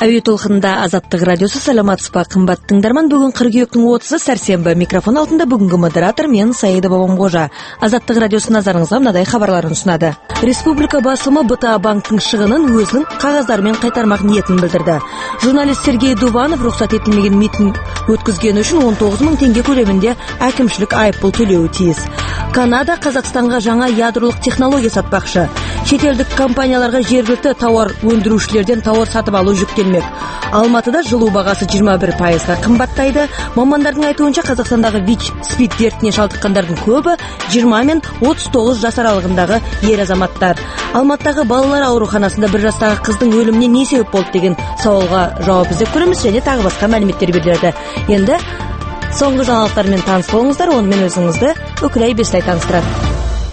Әуе толқынында Азаттық радиосы. Саламатсызба, қымбат тыңдарман. Бүгін қыркүйектің 30-ы сәрсенбі. Микрофон алдында бүгінгі модератор мен Саида Бабамқожа. Азаттық радиосы назарыңызға мынадай хабарларын ұсынады. Республика басылымы БТА банктың шығынын өзінің қағаздарымен қайтармақ ниетін білдірді. Журналист Сергей Дуванов рұқсат етілмеген митинг өткізгені үшін 19 мың теңге көлемінде әкімшілік айыппұл төлеуі тиіс. Канада Қазақстанға жаңа ядролық технология сатпақшы. Шетелдік компанияларға жергілікті тауар өндірушілерден тауар сатып алу жүктелмек. Алматыда жылу бағасы 21%-ға қымбаттайды. Мамандардың айтуынша Қазақстандағы ВИЧ-СПИД дертіне шалдыққандардың көбі 20 мен 39 жас аралығындағы ер азаматтар. Алматыдағы балалар ауруханасында бір жастағы қыздың өліміне не себеп болды деген сауалға жауап іздеп көреміз, және тағы басқа мәліметтер беріледі. Енді соңғы жаңалықтармен таныс болыңыздар, онымен өзіңізді Өкілай Бестай таныстырады.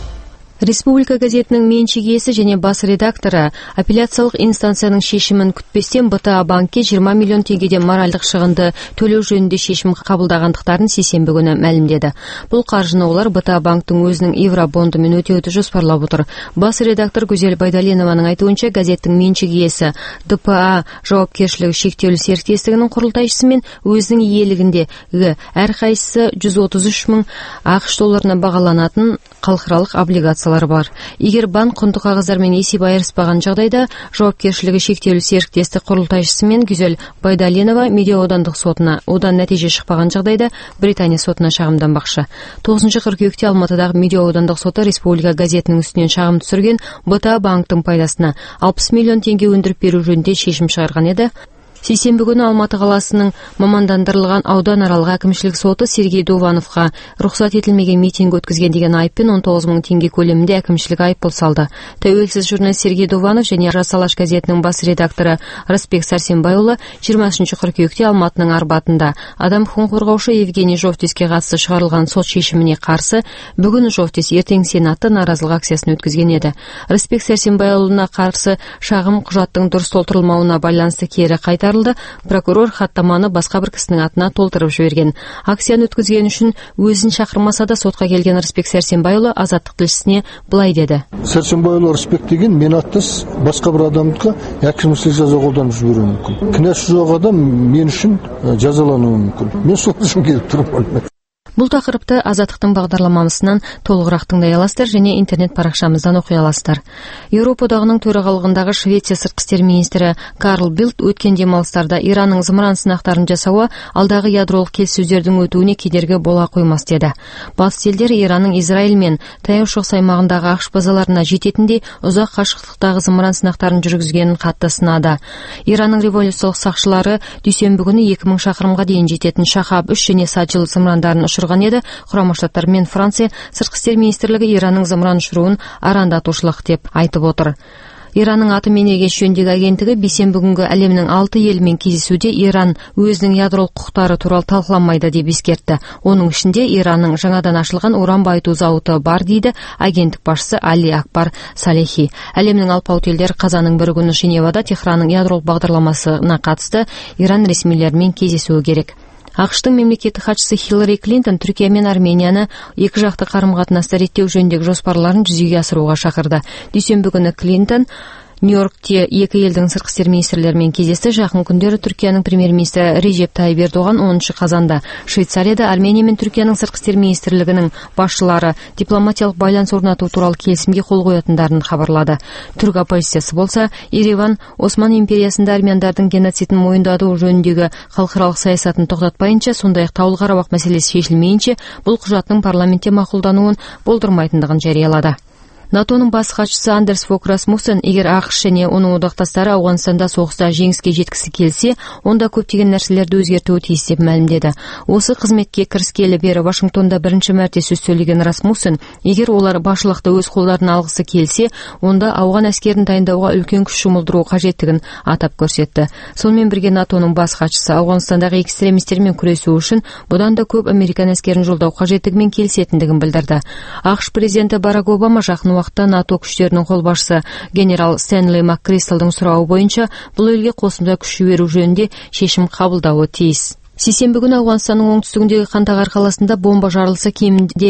Республика газетінің меншік иесі және бас редакторы апелляциялық инстанцияның шешімін күтпестен БТА банкке 20 миллион теңгеден моральдық шығынды төлеу жөнінде шешім қабылдағандықтарын сейсенбі күні мәлімдеді. Бұл қаржыны олар БТА банктың өзінің евробондымен өтеуді жоспарлап отыр. Бас редактор Гүзел Байдалинованың айтуынша, газеттің меншік иесі ДПА жауапкершілігі шектеулі серіктестігінің құрылтайшысы мен өзінің иелігіндегі әрқайсысы 133 мың ақш долларына бағаланатын халықаралық облигациялар бар. Егер банк құнды қағаздармен есеп айырыспаған жағдайда, жауапкершілігі шектеулі серіктестік құрылтайшысы мен Гүзел Байдалинова Медеу аудандық сотына, одан нәтиже шықпаған жағдайда Британия сотына шағымданбақшы. 9 қыркүйекте Алматыдағы Медеу аудандық соты Республика газетінің үстінен шағым түсірген БТА банктың пайдасына 60 миллион теңге өндіріп беру жөнінде шешім шығарған еді. Сейсенбі күні Алматы қаласының мамандандырылған ауданаралық әкімшілік соты Сергей Дувановқа рұқсат етілмеген митинг өткізген деген айыппен 19 мың теңге көлемінде әкімшілік айыппұл салды. Тәуелсіз журналист Сергей Дуванов және Жас Алаш газетінің бас редакторы Рысбек Сәрсенбайұлы 20 қыркүйекте Алматының Арбатында адам құқығын қорғаушы Евгений Жовтиске қатысты шығарылған сот шешіміне қарсы бүгін Жовтис ертең сенатта наразылық акциясын өткізген еді. Рысбек Сәрсенбайұлына қарсы шағым құжаттың дұрыс толтырылмауына байланысты кері қайтарылды. Прокурор хаттаманы басқа бір кісінің атына толтырып жіберген. Акцияны өткізген үшін өзін шақырмаса да сотқа келген Рысбек Сәрсенбайұлы Азаттық тілшісіне былай деді. Сәрсенбайұлы Рысбек деген мен аттас басқа бір адамдыққа әкімшілік жаза қолданып жіберуі мүмкін. Кінәсі жоқ адам мен үшін жазалануы мүмкін. Мен сол үшін келіп тұрмын. Бұл тақырыпты Азаттықтың бағдарламасынан толығырақ тыңдай аласыздар және интернет парақшамыздан оқи аласыздар. Еуропа одағының төрағалығындағы Швеция сыртқы істер министрі Карл Билт өткен демалыстарда Иранның зымыран сынақтарын жасауы алдағы ядролық келіссөздердің өтуіне кедергі бола қоймас деді. Батыс елдері Иранның Израиль мен Таяу шығыс аймағындағы ақш базаларына жететіндей ұзақ қашықтықтағы зымыран сынақтарын жүргізгенін қатты сынады. Иранның революциялық сақшылары дүйсенбі күні 2000 шақырымға дейін жететін Шахаб 3 және Саджил зымырандарын ұшырған еді. Құрама Штаттар мен Франция сыртқы істер министрлігі Иранның зымыран ұшыруын арандатушылық деп айтып отыр. Иранның атом энергиясы жөніндегі агенттігі бейсенбі күнгі әлемнің 6 елімен кездесуде Иран өзінің ядролық құқықтары туралы талқыламайды деп ескертті. Оның ішінде Иранның жаңадан ашылған уран байыту зауыты бар дейді агенттік басшысы Али Акбар Салехи. Әлемнің алпауыт елдері қазанның бір күні Женевада Техранның ядролық бағдарламасына қатысты Иран ресмилерімен кездесуі керек. ақш-тың мемлекеттік хатшысы Хиллари Клинтон Түркия мен Арменияны екі жақты қарым-қатынасты реттеу жөніндегі жоспарларын жүзеге асыруға шақырды. Дүйсенбі күні Клинтон Нью-Йоркте екі елдің сыртқы істер министрлерімен кездесті. Жақын күндері Түркияның премьер-министрі Режеп Тайып Ердоған 10 қазанда Швейцарияда Армения мен Түркияның сыртқы істер министрлігінің басшылары дипломатиялық байланыс орнату туралы келісімге қол қоятындарын хабарлады. Түрк оппозициясы болса, Ереван Осман империясында армяндардың геноцидін мойындату жөніндегі халықаралық саясатын тоқтатпайынша, сондай-ақ Таулы Қарабақ мәселесі шешілмейінше, бұл құжаттың парламентте мақұлдануын болдырмайтындығын жариялады. НАТОның бас хатшысы Андерс Фок Расмуссен, егер ақш және оның одақтастары Ауғанстанда соғыста жеңіске жеткісі келсе, онда көптеген нәрселерді өзгертуі тиіс деп мәлімдеді. Осы қызметке кіріскелі бері Вашингтонда бірінші мәрте сөз сөйлеген Расмуссен, егер олар басшылықты өз қолдарына алғысы келсе, онда ауған әскерін дайындауға үлкен күш жұмылдыру қажеттігін атап көрсетті. Сонымен бірге НАТОның бас хатшысы Ауғанстандағы экстремистермен күресу үшін бұдан да көп американ әскерін жолдау қажеттігімен келісетіндігін білдірді. ақш президенті Барак Обама жақын уақытта НАТО күштерінің қолбасшысы генерал Стэнли МакКристалдың сұрауы бойынша бұл елге қосымша күш жіберу жөнінде шешім қабылдауы тиіс. Сейсенбі күні Ауғанстанның оңтүстігіндегі Қандағар қаласында бомба жарылысы, кемінде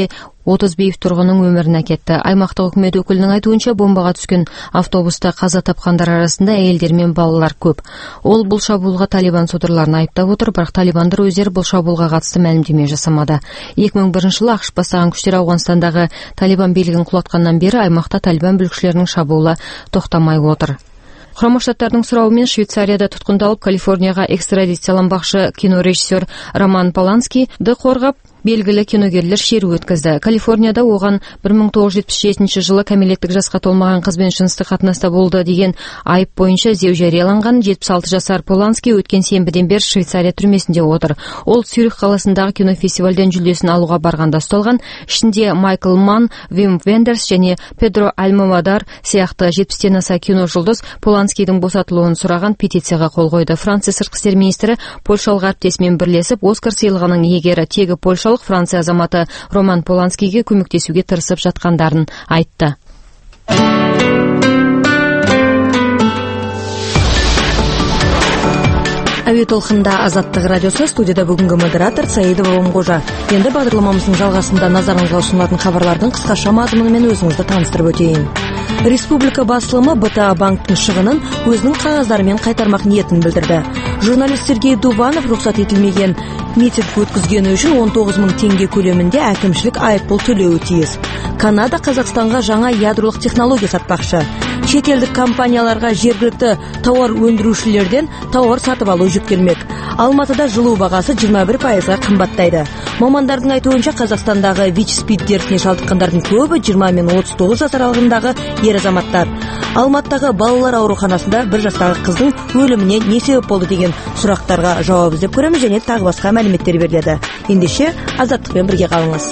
30 бейбіт тұрғынның өмірін әкетті. Аймақтық үкімет өкілінің айтуынша, бомбаға түскен автобуста қаза тапқандар арасында әйелдер мен балалар көп. Ол бұл шабуылға Талибан содырларын айыптап отыр, бірақ талибандар өздері бұл шабуылға қатысты мәлімдеме жасамады. 2001 жылы ақш бастаған күштер Ауғанстандағы Талибан билігін құлатқаннан бері аймақта талибан бүлікшілерінің шабуылы тоқтамай отыр. Құрама Штаттардың сұрауымен Швейцарияда тұтқындалып, Калифорнияға экстрадицияланбақшы кинорежиссер Роман Поланскийді қорғап, белгілі киногерлер шеру өткізді. Калифорнияда оған 1977 жылы кәмелеттік жасқа толмаған қызбен жыныстық қатынаста болды деген айып бойынша іздеу жарияланған 76 жасар Поланский өткен сенбіден бері Швейцария түрмесінде отыр. Ол Цюрих қаласындағы кинофестивальден жүлдесін алуға барғанда ұсталған. Ішінде Майкл Манн, Вим Вендерс және Педро Альмовадар сияқты 70-тен аса кино жұлдыз Поланскийдің босатылуын сұраған петицияға қол қойды. Франция сыртқы істер министрі Польшалық әріптесімен бірлесіп Оскар сыйлығының иегері тегі Польшалық Франция азаматы Роман Поланскийге көмектесуге тырысып жатқандарын айтты. Әуе толқында Азаттық радиосы, студияда бүгінгі модератор Саида Бабамқожа. Енді бағдарламамыздың жалғасында назарыңызға ұсынылатын хабарлардың қысқаша мазмұнымен өзіңізді таныстырып өтейін. Республика басылымы БТА банктың шығынын өзінің қағаздарымен қайтармақ ниетін білдірді. Журналист Сергей Дубанов рұқсат етілмеген митинг өткізгені үшін 19 мың теңге көлемінде әкімшілік айыппұл төлеуі тиіс. Канада Қазақстанға жаңа ядролық технология сатпақшы. Шетелдік компанияларға жергілікті тауар өндірушілерден тауар сатып алу жүктелмек. Алматыда жылу бағасы 21%-ға қымбаттайды. Мамандардың айтуынша Қазақстандағы ВИЧ-СПИД дертіне шалдыққандардың көбі 20 мен 39 жас аралығындағы ер азаматтар. Алматыдағы балалар ауруханасында бір жастағы қыздың өліміне не себеп болды деген сұрақтарға жауап іздеп көреміз және тағы басқа мәліметтер беріледі. Ендеше Азаттықпен бірге қалыңыз.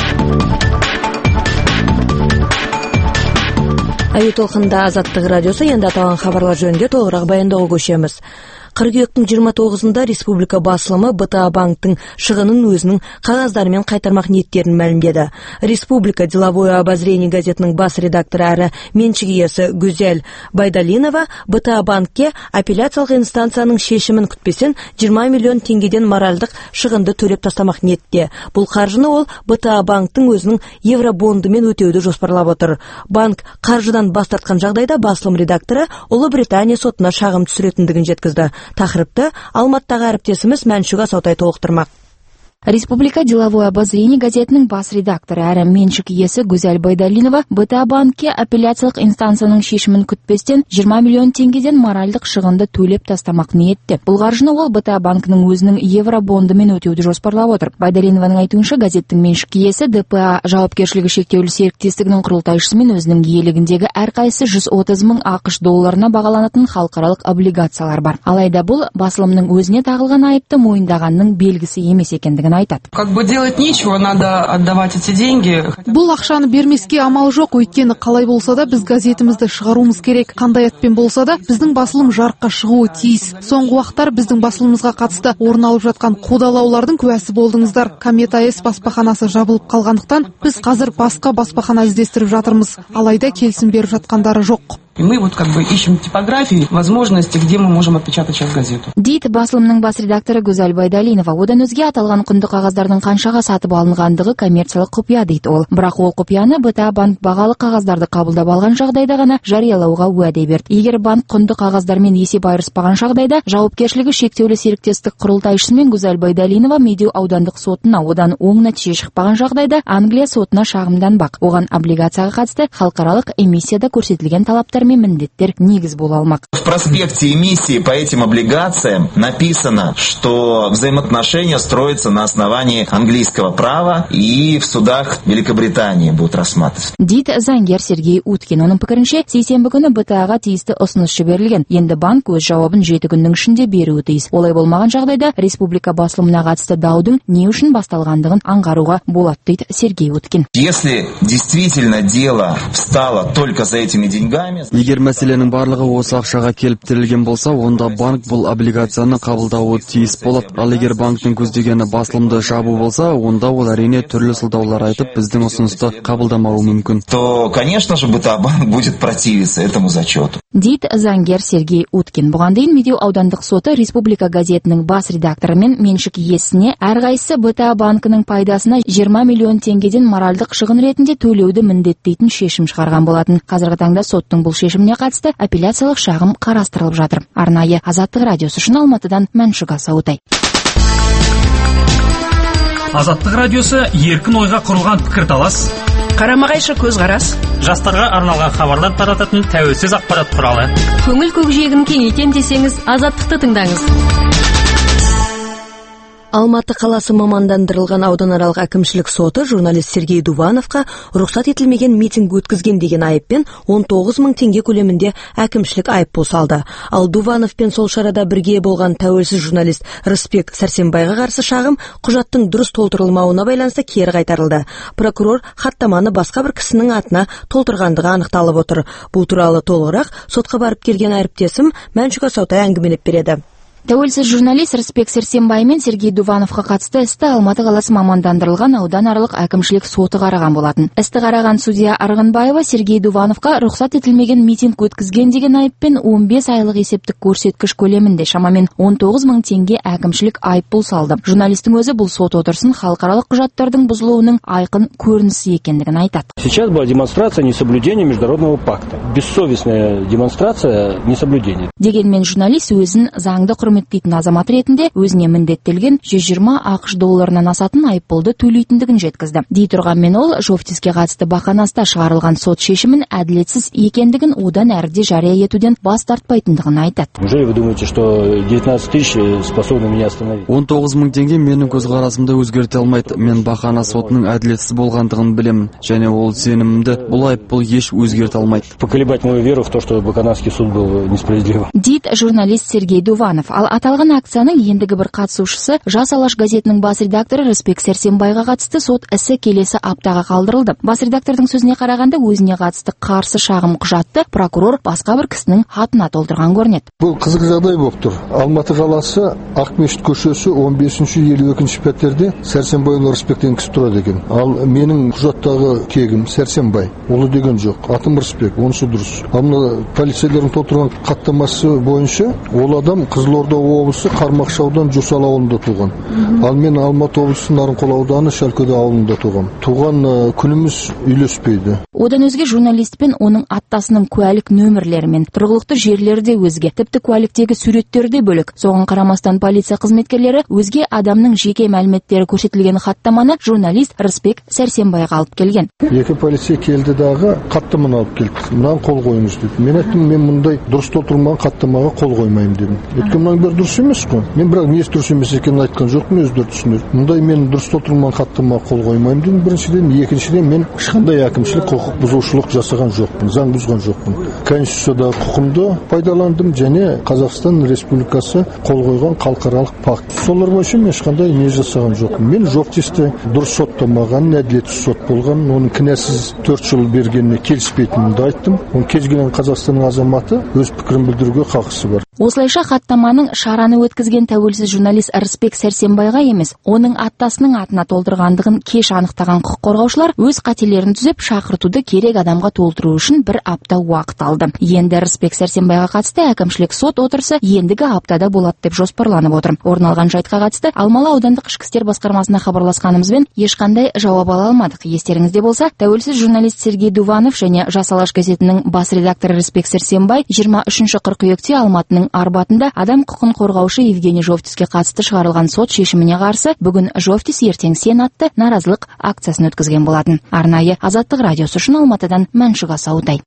Әуе толқында Азаттық радиосы, енді аталған хабарлар жөнінде толығырақ баяндауға көшеміз. Қыркүйектің 29-ында Республика басылымы БТА банктың шығынын өзінің қағаздарымен қайтармақ ниеттерін мәлімдеді. Республика деловое обозрение газетінің бас редакторы әрі меншік иесі Гүзел Байдалинова БТА банкке апелляциялық инстанцияның шешімін күтпестен 20 миллион теңгеден моральдық шығынды төлеп тастамақ ниетте. Бұл қаржыны ол БТА банктың өзінің евробондымен өтеуді жоспарлап отыр. Банк қаржыдан бас тартқан жағдайда басылым редакторы Ұлыбритания сотына шағым түсіретіндігін жеткізді. Тақырыпты Алматыдағы әріптесіміз Мәншук Асаутай толықтырмақ. Республика деловое обозрение газетінің бас редакторы әрі меншік иесі Гүзел Байдалинова БТА банкке апелляциялық инстанцияның шешімін күтпестен 20 миллион теңгеден моральдық шығынды төлеп тастамақ ниетте. Бұл қаржыны ол БТА банкінің өзінің евробондымен өтеуді жоспарлап отыр. Байдалинованың айтуынша, газеттің меншік иесі ДПА жауапкершілігі шектеулі серіктестігінің құрылтайшысымен өзінің иелігіндегі әрқайсысы 130 мың ақш долларына бағаланатын халықаралық облигациялар бар. Алайда бұл басылымның өзіне тағылған айыпты мойындағанның белгісі емес екендігін айтады. Как бы делать нечего, надо отдавать эти деньги. Бұл ақшаны бермеске амал жоқ, өйткені қалай болса да біз газетімізді шығаруымыз керек. Қандай атпен болса да біздің басылым жарыққа шығуы тиіс. Соңғы уақыттар біздің басылымымызға қатысты орын алып жатқан қудалаулардың куәсі болдыңыздар. Комета С баспаханасы жабылып қалғандықтан біз қазір басқа баспахана іздестіріп жатырмыз. Алайда келісім беріп жатқандары жоқ. И мы вот как бы ищем типографии, возможности, где мы можем отпечатать сейчас газету. Дейді басылымның бас редакторы Гүзел Байдалинова. Одан өзге аталған құнды қағаздардың қаншаға сатып алынғандығы коммерциялық құпия дейді ол. Бірақ ол құпияны БТА банк бағалы қағаздарды қабылдап алған жағдайда ғана жариялауға уәде берді. Егер банк құнды қағаздармен есеп айырыспаған жағдайда, жауапкершілігі шектеулі серіктестік құрылтайшысымен Гүзел Байдалинова Медеу аудандық сотына, одан оң нәтиже шықпаған жағдайда Англия сотына шағымданбақ. Оған облигацияға қатысты халықаралық эмиссияда көрсетілген талаптар міндеттер негіз бола алмақ. В проспекте эмиссии по этим облигациям написано, что взаимоотношения строятся на основании английского права и в судах Великобритании будут рассматриваться. Дейді заңгер Сергей Уткин. Оның пікірінше, сейсенбі күні БТА-ға тиісті ұсыныс жіберілген. Енді банк өз жауабын 7 күннің ішінде беруі тиіс. Олай болмаған жағдайда республика басылымына қатысты даудың не үшін басталғандығын аңғаруға болады, дейді Сергей Уткин. Если действительно дело встало только за этими деньгами, Егер мәселенің барлығы осы ақшаға келіп тірелген болса, онда банк бұл облигацияны қабылдауы тиіс болады. Ал егер банктың көздегені басылымды жабу болса, онда ол әрине түрлі сылдаулар айтып, біздің ұсынысты қабылдамауы мүмкін. То, конечно же, БТА-банк будет противиться этому зачету. Дейді заңгер Сергей Уткин. Бұған дейін Медеу аудандық соты Республика газетінің бас редакторы мен меншік иесіне әрқайсысы БТА банкінің пайдасына 20 миллион теңгеден моральдық шығын ретінде төлеуді міндеттейтін шешім шығарған болатын. Қазіргі таңда соттың бұл шешіміне қатысты апелляциялық шағым қарастырылып жатыр. Арнайы Азаттық радиосы үшін Алматыдан Мәншүк Асаутай. Азаттық радиосы еркін ойға құрылған пікірталас, Қарама-қайшы көзқарас, жастарға арналған хабарлар тарататын тәуелсіз ақпарат құралы. Көңіл көкжиегін кеңейтем десеңіз, Азаттықты тыңдаңыз. Алматы қаласы мамандандырылған ауданаралық әкімшілік соты журналист Сергей Дувановқа рұқсат етілмеген митинг өткізген деген айыппен 19 мың теңге көлемінде әкімшілік айыппұл салды. Ал Дувановпен сол шарада бірге болған тәуелсіз журналист Рысбек Сәрсенбайға қарсы шағым құжаттың дұрыс толтырылмауына байланысты кері қайтарылды. Прокурор хаттаманы басқа бір кісінің атына толтырғандығы анықталып отыр. Бұл туралы толығырақ сотқа барып келген әріптесім Мәншүк Асаутай әңгімелеп береді. Тәуелсіз журналист Рысбек Сәрсенбай мен Сергей Дувановқа қатысты істі Алматы қаласы мамандандырылған ауданаралық әкімшілік соты қараған болатын. Істі қараған судья Арғынбаева Сергей Дувановқа рұқсат етілмеген митинг өткізген деген айыппен 15 айлық есептік көрсеткіш көлемінде шамамен 19 мың теңге әкімшілік айыппұл салды. Журналистің өзі бұл сот отырысын халықаралық құжаттардың бұзылуының айқын көрінісі екендігін айтады. Сейчас была демонстрация несоблюдения международного пакта. Бессовестная демонстрация несоблюдения. Дегенмен журналист өзін заңды құрметтейтін азамат ретінде өзіне міндеттелген 120 ақш долларынан асатын айыппұлды төлейтіндігін жеткізді. Дей тұрғанмен ол Жовтиске қатысты бақанаста шығарылған сот шешімін әділетсіз екендігін одан әріде жария етуден бас тартпайтындығын айтады. Неужели вы думаете, что 19 тысяч способны меня остановить? 19 мың теңге менің көзқарасымды өзгерте алмайды. Мен бақана сотының әділетсіз болғандығын білемін, және ол сенімімді бұл айыппұл еш өзгерте алмайды. Поколебать мою веру в то, что Баканавский суд был несправедлив. Дейді журналист Сергей Дуванов. Ал аталған акцияның ендігі бір қатысушысы Жас Алаш газетінің бас редакторы Рысбек Сәрсенбайға қатысты сот ісі келесі аптаға қалдырылды. Бас редактордың сөзіне қарағанда өзіне қатысты қарсы шағым құжатты прокурор басқа бір кісінің хатына толтырған көрінеді. Бұл қызық жағдай болып тұр. Алматы қаласы Ақмешіт көшесі 15-52 пәтерде Сәрсенбай Рысбектен кісі тұрады екен. Ал менің құжаттағы кегім Сәрсенбай. Олы деген жоқ. Атым Рысбек, онысы дұрыс. Ал полицейлердің толтырған хаттамасы бойынша ол адам Қызылорда облысы Қармақшы ауданы Жусал ауылында туған. Ал мен Алматы облысы Нарынқол ауданы Шалкөде ауылында туған. Туған күніміз үйлеспейді. Одан өзге журналистпен оның аттасының куәлік нөмірлері мен тұрғылықты жерлері де өзге. Тіпті куәліктегі суреттері де бөлек. Соған қарамастан полиция қызметкерлері өзге адамның жеке мәліметтері көрсетілген хаттаманы журналист Рысбек Сәрсенбайға алып келген. Екі полиция келді дағы хаттаманы алып келді. Мынаған қол қойыңыз деді. Мен айттым, мен мұндай дұрыс толтырылмаған хаттамаға қол қоймаймын дедім. Өйткені бір дұрыс емес қой. Мен бірақ несі дұрыс емес екенін айтқан жоқпын, өздері түсінеді. Мұндай мен дұрыс толтырылмаған хаттамаға қол қоймаймын дедім. Біріншіден, екіншіден мен ешқандай әкімшілік құқық бұзушылық жасаған жоқпын, заң бұзған жоқпын. Конституциядағы құқымды пайдаландым және Қазақстан Республикасы қол қойған халықаралық пакт. Солар бойынша мен ешқандай не жасаған жоқпын. Мен Жовтисте дұрыс соттамаған, әділетсіз сот болған, оның кінәсіз 4 жыл бергеніне келіспейтінімді айттым. Оның кез келген Қазақстанның азаматы өз пікірін білдіруге хақысы бар. Осылайша хаттаманың шараны өткізген тәуелсіз журналист Рысбек Сәрсенбайға емес, оның аттасының атына толтырғандығын кеш анықтаған құқық қорғаушылар өз қателерін түзеп шақыртуды керек адамға толтыру үшін бір апта уақыт алды. Енді Рысбек Сәрсенбайға қатысты әкімшілік сот отырысы ендігі аптада болады деп жоспарланып отыр. Орын алған жайтқа қатысты Алмалы аудандық ішкі істер басқармасына хабарласқанымызбен ешқандай жауап ала алмадық. Естеріңізде болса, тәуелсіз журналист Сергей Дуванов және Жас Алаш газетінің бас редакторы Рысбек Сәрсенбай 23 қыркүйекте Алматының Арбатында адам құқын қорғаушы Евгений Жовтиске қатысты шығарылған сот шешіміне қарсы бүгін Жовтис ертең сен атты наразылық акциясын өткізген болатын. Арнайы Азаттық радиосы үшін Алматыдан Мәншүк Асаутай.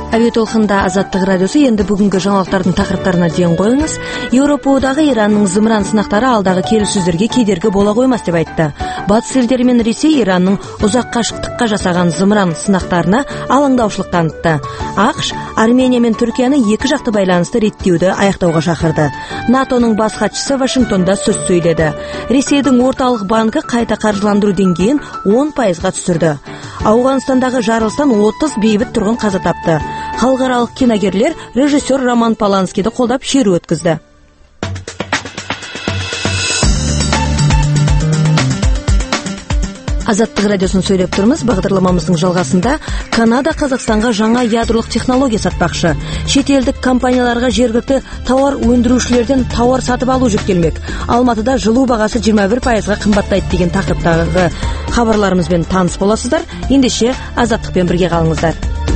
Әуе толқында Азаттық радиосы. Енді бүгінгі жаңалықтардың тақырыптарына ден қойыңыз. Еуропа одағы Иранның зымыран сынақтары алдағы келіссөздерге кедергі бола қоймас деп айтты. Батыс елдері мен Ресей Иранның ұзақ қашықтыққа жасаған зымыран сынақтарына алаңдаушылық танытты. ақш Армения мен Түркияны екі жақты байланысты реттеуді аяқтауға шақырды. НАТОның бас хатшысы Вашингтонда сөз сөйледі. Ресейдің орталық банкі қайта қаржыландыру деңгейін 10%-ға түсірді. Ауғанстандағы жарылыстан 30 бейбіт тұрғын қаза тапты. Халықаралық киногерлер режиссер Роман Поланскийді қолдап шеру өткізді. Азаттық радиосын сөйлеп тұрмыз. Бағдарламамыздың жалғасында Канада Қазақстанға жаңа ядролық технология сатпақшы. Шетелдік компанияларға жергілікті тауар өндірушілерден тауар сатып алу жүктелмек. Алматыда жылу бағасы 21%-ға қымбаттайды деген тақырыптағы хабарларымызбен таныс боласыздар. Ендеше Азаттықпен бірге қалыңыздар.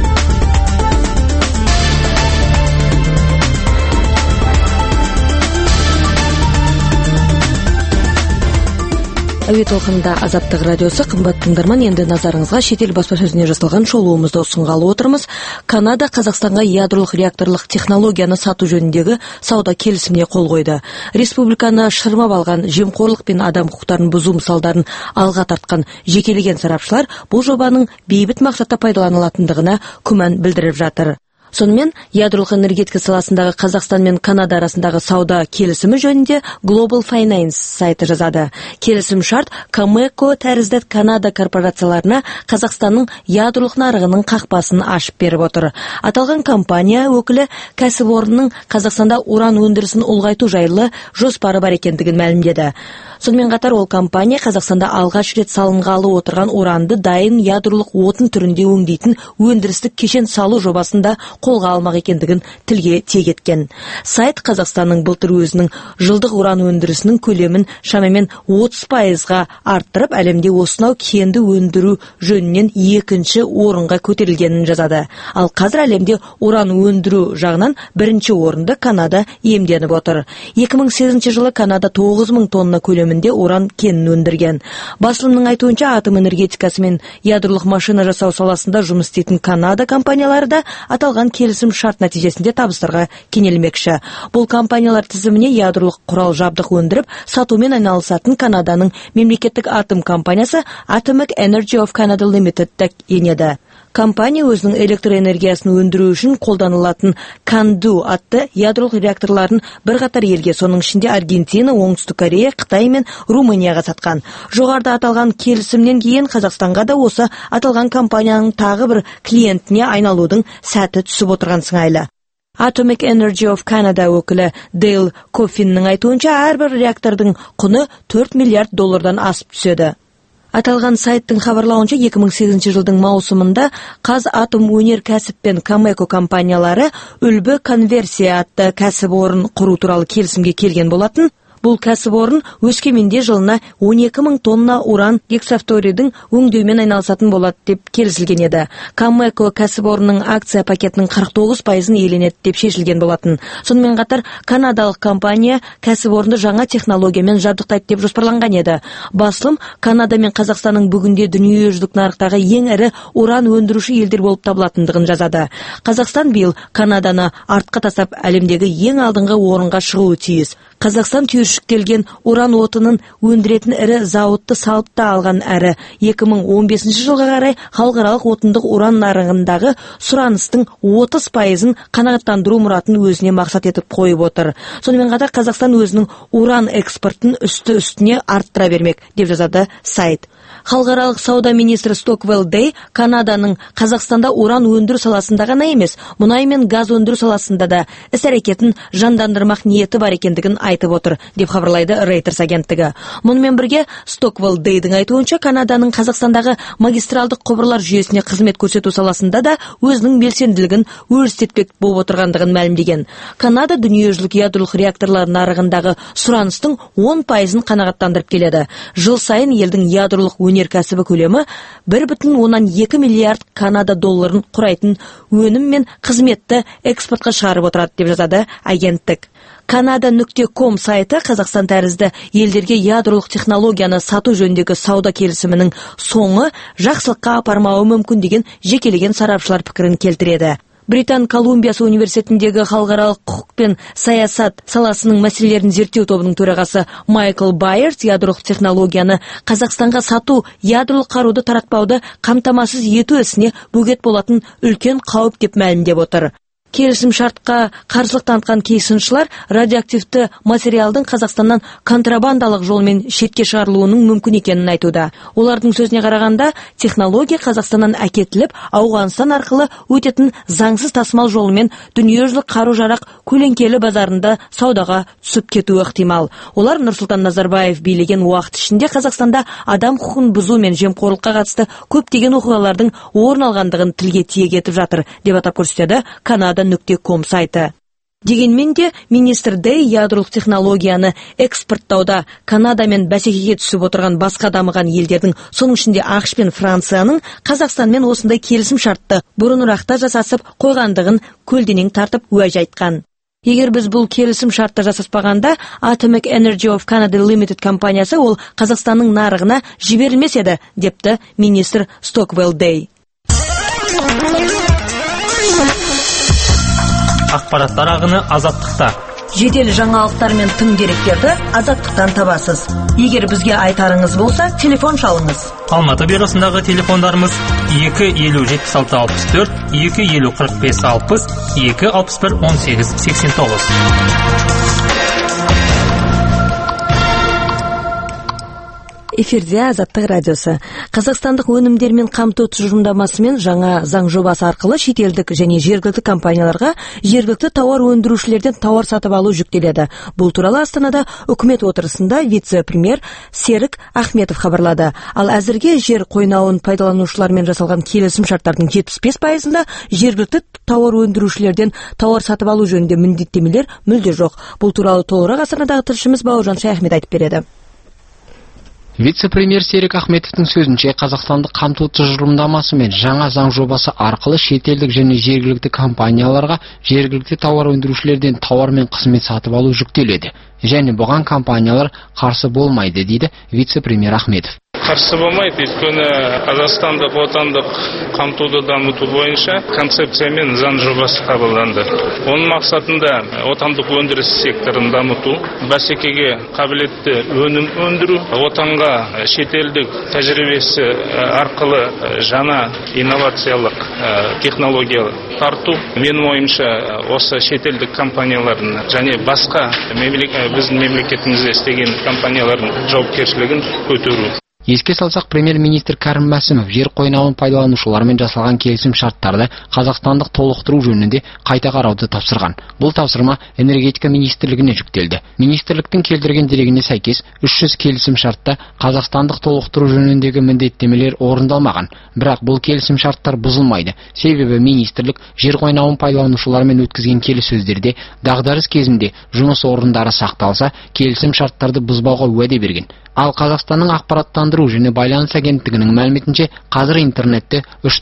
Әуе толқында Азаттық радиосы. Қымбат тыңдарман, енді назарыңызға шетел баспасөзіне жасалған шолуымызды ұсынғалы отырмыз. Канада Қазақстанға ядролық реакторлық технологияны сату жөніндегі сауда келісіміне қол қойды. Республиканы шырмап алған жемқорлық пен адам құқықтарын бұзу мысалдарын алға тартқан жекелеген сарапшылар бұл жобаның бейбіт мақсатта пайдаланылатындығына күмән білдіріп жатыр. Сонымен ядролық энергетика саласындағы Қазақстан мен Канада арасындағы сауда келісімі жөнінде Global Finance сайты жазады. Келісім шарт Cameco тәрізді Канада корпорацияларына Қазақстанның ядролық нарығының қақпасын ашып беріп отыр. Аталған компания өкілі кәсіпорынның Қазақстанда уран өндірісін ұлғайту жайлы жоспары бар екендігін мәлімдеді. Сонымен қатар ол компания Қазақстанда алғаш рет салынғалы отырған уранды дайын ядролық отын түрінде өңдейтін өндірістік кешен салу жобасында қолға алмақ екендігін тілге тиек еткен. Сайт Қазақстанның былтыр өзінің жылдық уран өндірісінің көлемін шамамен 30%-ға арттырып, әлемде осынау кенді өндіру жөнінен екінші орынға көтерілгенін жазады. Ал қазір әлемде уран өндіру жағынан бірінші орынды Канада иемденіп отыр. 2008 жылы Канада 9000 тонна көлемінде уран кенін өндірген. Басылымның айтуынша, атом энергетикасы мен ядролық машина жасау саласында жұмыс істейтін Канада компаниялары да аталған келісім шарт нәтижесінде табыстарға кенелмекші. Бұл компаниялар тізіміне ядролық құрал жабдық өндіріп, сатумен айналысатын Канаданың мемлекеттік атом компаниясы Atomic Energy of Canada Limited енеді. Компания өзінің электроэнергиясын өндіру үшін қолданылатын CANDU атты ядролық реакторларын бірқатар елге, соның ішінде Аргентина, Оңтүстік Корея, Қытай мен Румынияға сатқан. Жоғарыда аталған келісімнен кейін Қазақстанға да осы аталған компанияның тағы бір клиентіне айналудың сәті түсіп отырған сыңайлы. Atomic Energy of Canada өкілі Дейл Кофиннің айтуынша, әрбір реактордың құны $4 миллиард асып түседі. Аталған сайттың хабарлауынша 2008 жылдың маусымында Қазатомөнеркәсіп пен Cameco компаниялары үлбі конверсия атты кәсіпорын құру туралы келісімге келген болатын. Бұл кәсіпорын Өскеменде жылына 12,000 тонна уран гексафторидың өңдеумен айналысатын болады деп келісілген еді. Cameco кәсіпорынның акция пакетінің 49%-ын иеленеді деп шешілген болатын. Сонымен қатар канадалық компания кәсіпорынды жаңа технологиямен жабдықтайды деп жоспарланған еді. Басылым Канада мен Қазақстанның бүгінде дүниежүзілік нарықтағы ең ірі уран өндіруші елдер болып табылатындығын жазады. Қазақстан биыл Канаданы артқа тастап әлемдегі ең алдыңғы орынға шығуы тиіс. Қазақстан түйіршіктелген уран отынын өндіретін ірі зауытты салып та алған, әрі 2015 жылға қарай халықаралық отындық уран нарығындағы сұраныстың 30%-ын қанағаттандыру мұратын өзіне мақсат етіп қойып отыр. Сонымен қатар Қазақстан өзінің уран экспортын үсті-үстіне арттыра бермек, деп жазады сайт. Халықаралық сауда министрі Стоквелл Дэй Канаданың Қазақстанда уран өндіру саласында ғана емес, мұнай мен газ өндіру саласында да іс-әрекетін жандандырмақ ниеті бар екендігін айтып отыр, деп хабарлайды Reuters агенттігі. Мұнымен бірге Стоквелл Дэйдің айтуынша, Канаданың Қазақстандағы магистралдық құбырлар жүйесіне қызмет көрсету саласында да өзінің белсенділігін өрістетпек болып отырғандығын мәлімдеген. Канада дүниежүзілік ядролық реакторлар нарығындағы сұраныстың 10%-ын қанағаттандырып келеді. Жыл сайын елдің ядролық өнеркәсібі көлемі 1,2 миллиард Канада долларын құрайтын өнім мен қызметті экспортқа шығарып отырады, деп жазады агенттік. Canada.com сайты Қазақстан тәрізді елдерге ядролық технологияны сату жөніндегі сауда келісімінің соңы жақсылыққа апармауы мүмкін деген жекелеген сарапшылар пікірін келтіреді. Британ Колумбиясы университетіндегі халықаралық құқық пен саясат саласының мәселелерін зерттеу тобының төрағасы Майкл Байерс ядролық технологияны Қазақстанға сату, ядролық қаруды таратпауды қамтамасыз ету ісіне бөгет болатын үлкен қауіп деп мәлімдеп отыр. Келісім шартқа қарсылық танытқан сыншылар радиоактивті материалдың Қазақстаннан контрабандалық жолмен шетке шығарылуының мүмкін екенін айтуда. Олардың сөзіне қарағанда, технология Қазақстаннан әкетіліп, Ауғанстан арқылы өтетін заңсыз тасымал жолымен дүниежүзілік қару-жарақ көлеңкелі базарында саудаға түсіп кетуі ықтимал. Олар Нұрсұлтан Назарбаев билеген уақыт ішінде Қазақстанда адам құқығын бұзу мен жемқорлыққа қатысты көптеген оқиғалардың орын алғандығын тілге тиек етіп жатыр, деп атап көрсетеді Canada.com сайты. Дегенмен де министр Дэй ядролық технологияны экспорттауда Канадамен бәсекеге түсіп отырған басқа дамыған елдердің, соның ішінде ақш пен Францияның Қазақстанмен осындай келісім шартты бұрынырақта жасасып қойғандығын көлденең тартып уәж айтқан. Егер біз бұл келісім шартты жасаспағанда, Atomic Energy of Canada Limited компаниясы ол Қазақстанның нарығына жіберілмес еді, депті министр Стоквелл Дэй. Ақпараттар ағыны азаттықта. Жедел жаңалықтар мен тың деректерді азаттықтан табасыз. Егер бізге айтарыңыз болса, телефон шалыңыз. Алматы бюросындағы телефондарымыз 250-76-64, 250-45-60, 261-18-89. Эфирде Азаттық радиосы. Қазақстандық өнімдермен қамту тұжырымдамасымен жаңа заң жобасы арқылы шетелдік және жергілікті компанияларға жергілікті тауар өндірушілерден тауар сатып алу жүктеледі. Бұл туралы Астанада үкімет отырысында вице-премьер Серік Ахметов хабарлады. Ал әзірге жер қойнауын пайдаланушылармен жасалған келісім шарттардың 75%-ында жергілікті тауар өндірушілерден тауар сатып алу жөнінде міндеттемелер мүлде жоқ. Бұл туралы толығырақ Астанадағы тілшіміз Бауыржан Шаяхмет айтып береді. Вице-премьер Серік Ахметовтың сөзінше, қазақстандық қамту тұжырымдамасы мен жаңа заң жобасы арқылы шетелдік және жергілікті компанияларға жергілікті тауар өндірушілерден тауар мен қызмет сатып алу жүктеледі. Және бұған компаниялар қарсы болмайды, дейді вице-премьер Ахметов. Қарсы болмайды, өйткені қазақстандық отандық қамтуды дамыту бойынша концепция мен заң жобасы қабылданды. Оның мақсатында отандық өндіріс секторын дамыту, бәсекеге қабілетті өнім өндіру, отанға шетелдік тәжірибесі арқылы жаңа инновациялық технология тарту. Менің ойымша, осы шетелдік компаниялардың және басқа біздің мемлекетімізде істеген компаниялардың жауапкершілігін көтеру. Еске салсақ, премьер-министр Кәрім Мәсімов жер қойнауын пайдаланушылармен жасалған келісім шарттарды қазақстандық толықтыру жөнінде қайта қарауды тапсырған. Бұл тапсырма энергетика министрлігіне жүктелді. Министрліктің келтірген дерегіне сәйкес 300 келісім шартта қазақстандық толықтыру жөніндегі міндеттемелер орындалмаған. Бірақ бұл келісім шарттар бұзылмайды. Себебі министрлік жер қойнауын пайдаланушылармен өткізген келіссөздерде дағдарыс кезінде жұмыс орындары сақталса, келісім шарттарды бұзбауға уәде берген. Ал Қазақстанның ақпараттандыру және байланыс агенттігінің мәліметінше, қазір интернетте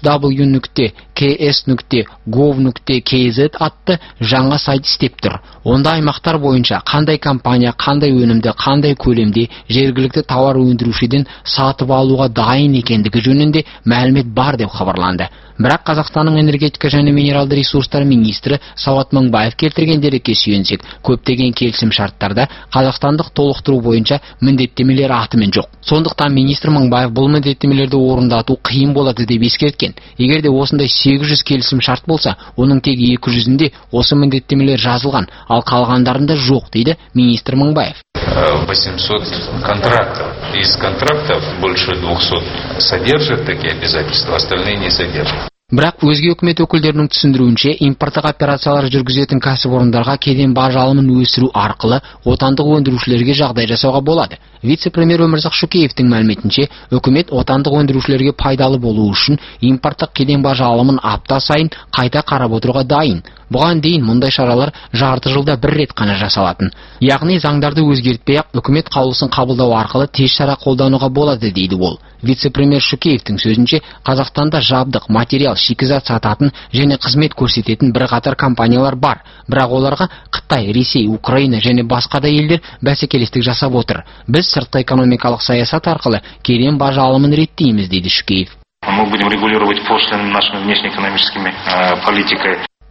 www.ks.gov.kz атты жаңа сайт істеп тұр. Онда аймақтар бойынша қандай компания, қандай өнімді, қандай көлемде жергілікті тауар өндірушіден сатып алуға дайын екендігі жөнінде мәлімет бар деп хабарланды. Бірақ Қазақстанның энергетика және минералды ресурстар министрі Сауат Мыңбаев келтірген дерекке сүйенсек, көптеген келісім шарттарда қазақстандық толықтыру бойынша міндеттемелер атымен жоқ. Сондықтан министр Мыңбаев бұл міндеттемелерді орындату қиын болады деп ескерткен. Егер де осындай 800 келісім шарт болса, оның тек 200-інде осы міндеттемелер жазылған, ал қалғандарында жоқ, дейді министр Мыңбаев. 800 контрактов. Из контрактов больше 200 содержат такие обязательства, остальные не содержат. Бірақ өзге үкімет өкілдерінің түсіндіруінше, импорттық операциялар жүргізетін кәсіпорындарға кеден баж алымын өсіру арқылы отандық өндірушілерге жағдай жасауға болады. Вице-премьер Өмірзақ Шөкеевтің мәліметінше, үкімет отандық өндірушілерге пайдалы болу үшін импорттық кеден баж алымын апта сайын қайта қарап отыруға дайын. Бұған дейін мұндай шаралар жарты жылда бір рет қана жасалатын. Яғни заңдарды өзгертпей-ақ үкімет қаулысын қабылдау арқылы тез шара қолдануға болады, дейді ол. Вице-премьер Шөкеевтің сөзінше, Қазақстанда жабдық, материал, шикізат сататын және қызмет көрсететін бірқатар компаниялар бар. Бірақ оларға Қытай, Ресей, Украина және басқа да елдер бәсекелестік жасап отыр. Біз сыртқы экономикалық саясат арқылы кеден баж алымын реттейміз, дейді Шөкеев. Мы будем регулировать пошлины нашими внешнеэкономическими политикой.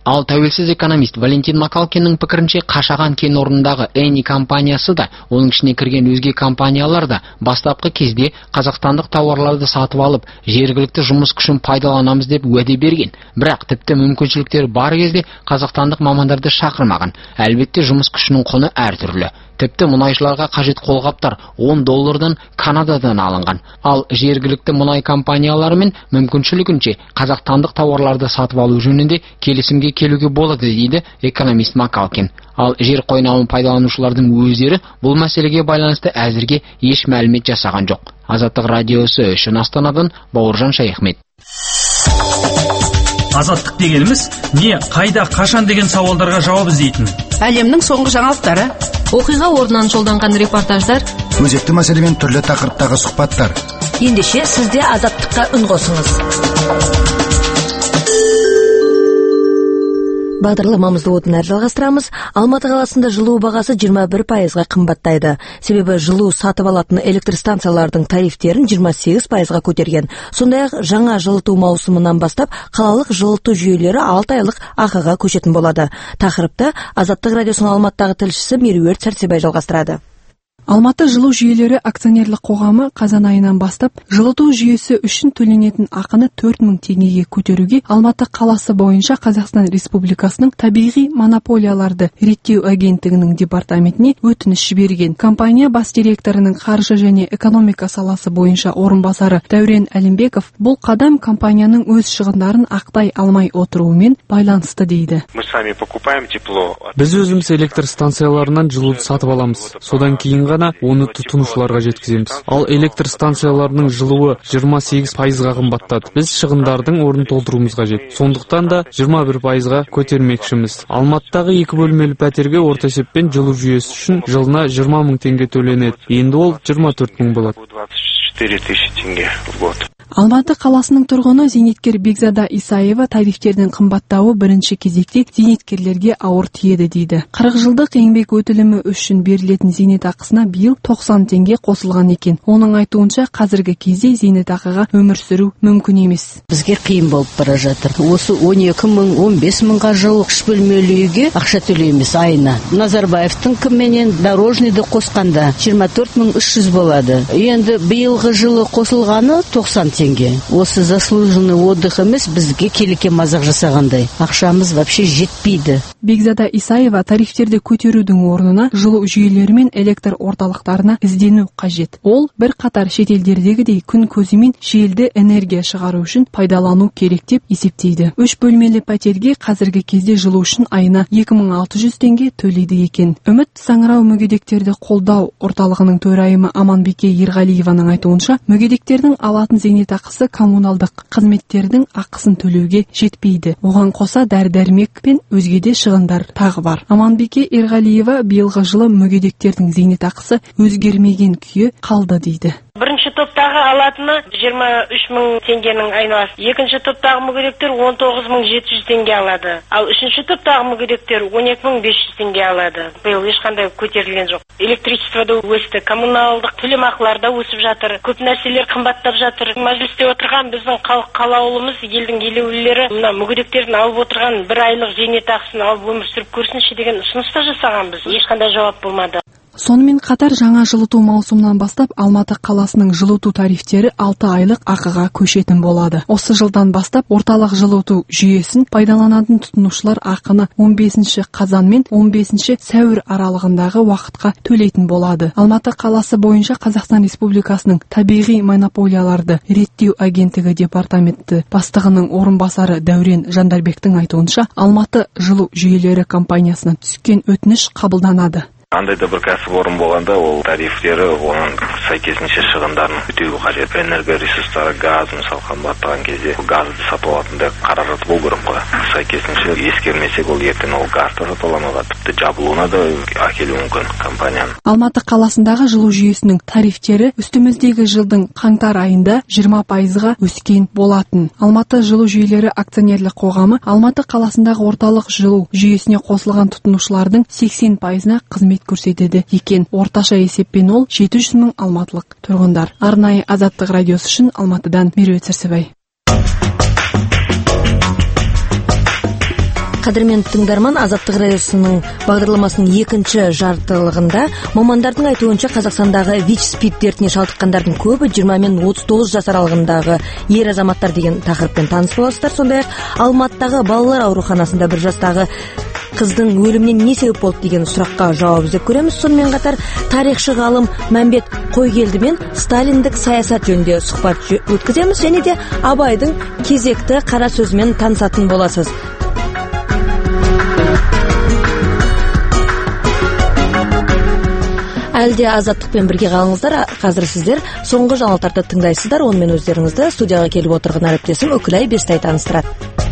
Ал тәуелсіз экономист Валентин Макалкиннің пікірінше Қашаған кен орнындағы Эни компаниясы да, оның ішіне кірген өзге компаниялар да бастапқы кезде қазақстандық тауарларды сатып алып, жергілікті жұмыс күшін пайдаланамыз деп уәде берген. Бірақ тіпті мүмкіншіліктер бар кезде қазақстандық мамандарды шақырмаған. Әлбетте жұмыс күшінің құны әртүрлі. Тіпті мұнайшыларға қажет қолғаптар $10 Канададан алынған. Ал жергілікті мұнай компанияларымен мүмкіншілігінше қазақстандық тауарларды сатып алу жөнінде келісімге келуге болады дейді экономист Макалкин. Ал жер қойнауын пайдаланушылардың өздері бұл мәселеге байланысты әзірге еш мәлімет жасаған жоқ. Азаттық радиосы үшін Астанадан Бауыржан Шаяхмет. Азаттық дегеніміз не, қайда, қашан деген сауалдарға жауап іздейтін. Әлемнің соңғы жаңалықтары, оқиға орнынан жолданған репортаждар, өзекті мәселемен түрлі тақырыптағы сұхбаттар. Ендеше сізде азаттыққа үн қосыңыз. Бағдарламамызды одан әрі жалғастырамыз. Алматы қаласында жылу бағасы 21%-ға қымбаттайды. Себебі жылу сатып алатын электр станциялардың тарифтерін 28%-ға көтерген. Сондай-ақ жаңа жылыту маусымынан бастап қалалық жылыту жүйелері 6 айлық ақыға көшетін болады. Тақырыпты Азаттық радиосының Алматыдағы тілшісі Меруерт Сәрсебай жалғастырады. Алматы жылу жүйелері акционерлік қоғамы қазан айынан бастап жылыту жүйесі үшін төленетін ақыны 4000 теңгеге көтеруге Алматы қаласы бойынша Қазақстан Республикасының табиғи монополияларды реттеу агенттігінің департаментіне өтініш жіберген. Компания бас директорының қаржы және экономика саласы бойынша орынбасары Дәурен Әлімбеков бұл қадам компанияның өз шығындарын ақтай алмай отыруымен байланысты дейді. Біз өзіміз электр станцияларынан жылу сатып аламыз. Содан кейін ғана оны тұтынушыларға жеткіземіз. Ал электр станцияларының жылуы 28%-ға қымбаттады. Біз шығындардың орнын толтыруымыз қажет. Сондықтан да 21%-ға көтермекшіміз. Алматыдағы 2 бөлмелі пәтерге орта есеппен жылу жүйесі үшін жылына 20 000 теңге төленеді. Енді ол 24 000 болады. 4000 теңге в год. Алматы қаласының тұрғыны зейнеткер Бекзада Исаева тарифтердің қымбаттауы бірінші кезекте зейнеткерлерге ауыр тиеді дейді. 40 жылдық еңбек өтілімі үшін берілетін зейнетақысына биыл 90 теңге қосылған екен. Оның айтуынша қазіргі кезде зейнетақыға өмір сүру мүмкін емес. Бізге қиын болып бара жатыр. Осы 12 000, 15 000-ға жыл 3 бөлмелі үйге ақша төлейміз айына. Назарбаевтың кімменен дорожныйды қосқанда 24 300 болады. Енді биылғы жылы қосылғаны 90 теңге. Осы заслуженный отдых емес, бізге келеке мазақ жасағандай. Ақшамыз вообще жетпейді. Бекзада Исаева тарифтерді көтерудің орнына жылу жүйелері мен электр орталықтарына іздену қажет. Ол бір қатар шетелдердегідей күн көзімен желді энергия шығару үшін пайдалану керек деп есептейді. 3 бөлмелі пәтерге қазіргі кезде жылу үшін айына 2600 теңге төлейді екен. Үміт саңырау мүгедектерді қолдау орталығының төрайымы Аманбике Ерғалиеваның айтуынша, мүгедектердің алатын зейнетақысы коммуналдық қызметтердің ақысын төлеуге жетпейді. Оған қоса дәрі-дәрмек пен өзге де шығындар тағы бар. Аманбике Ерғалиева биылғы жылы мүгедектердің зейнетақысы өзгермеген күйі қалды дейді. Бірінші топтағы алатыны 23 000 теңгенің айналасы. Екінші топтағы мүгедектер 19 700 теңге алады. Ал үшінші топтағы мүгедектер 12 500 теңге алады. Биыл ешқандай көтерілген жоқ. Электричество да өсті, коммуналдық төлемақылар да өсіп жатыр. Көп нәрселер қымбаттап жатыр. Мәжілісте отырған біздің қалаулымыз, елдің елеулілері мына мүгедектердің алып отырған 1 айлық зейнетақысын алып өмір сүріп көрсінші деген ұсыныс та жасағанбыз. Ешқандай жауап болмады. Сонымен қатар жаңа жылыту маусымынан бастап Алматы қаласының жылыту тарифтері 6 айлық ақыға көшетін болады. Осы жылдан бастап орталық жылыту жүйесін пайдаланатын тұтынушылар ақыны 15 қазан мен 15 сәуір аралығындағы уақытқа төлейтін болады. Алматы қаласы бойынша Қазақстан Республикасының табиғи монополияларды реттеу агенттігі департаменті бастығының орынбасары Дәурен Жандарбектің айтуынша, Алматы жылу жүйелері компаниясына түскен өтініш қабылданады. Андай да бір кәсіпорын болғанда, ол тарифтері оның сәйкесінше шығындарын өтеуі қажет. Энергоресурстары, газ мысалы қымбаттаған кезде газды сатып алатындай қаражат болу керек қой. Сәйкесінше ескермесек, ол ертең ол газды сатып аламауға, тіпті жабылуына да әкелуі мүмкін компанияның. Алматы қаласындағы жылу жүйесінің тарифтері үстіміздегі жылдың қаңтар айында 20%-ға өскен болатын. Алматы жылу жүйелері акционерлік қоғамы Алматы қаласындағы орталық жылу жүйесіне қосылған тұтынушылардың 80%-на қызмет көрсетеді екен. Орташа есеппен ол 700 000 алматылық тұрғындар. Арнайы Азаттық радиосы үшін Алматыдан Меруерт Сәрсебай. Қадірмен тыңдарман, Азаттық радиосының бағдарламасының екінші жартылығында мамандардың айтуынша Қазақстандағы ВИЧ-СПИД дертіне шалдыққандардың көбі 20 мен 39 жас аралығындағы ер азаматтар деген тақырыппен таныс боласыздар. Сондай-ақ Алматыдағы балалар ауруханасында бір жастағы қыздың өлімінен не себеп болды деген сұраққа жауап іздеп көреміз. Сонымен қатар тарихшы ғалым Мәмбет Қойгелдімен сталиндік саясат жөнінде сұхбат өткіземіз, және де Абайдың кезекті қара сөзімен танысатын боласыз. Әлде Азаттықпен бірге қалыңыздар. Қазір сіздер соңғы жаңалықтарды тыңдайсыздар. Онымен өздеріңізді студияға келіп отырған әріптесім Өкілай Бестай таныстырады.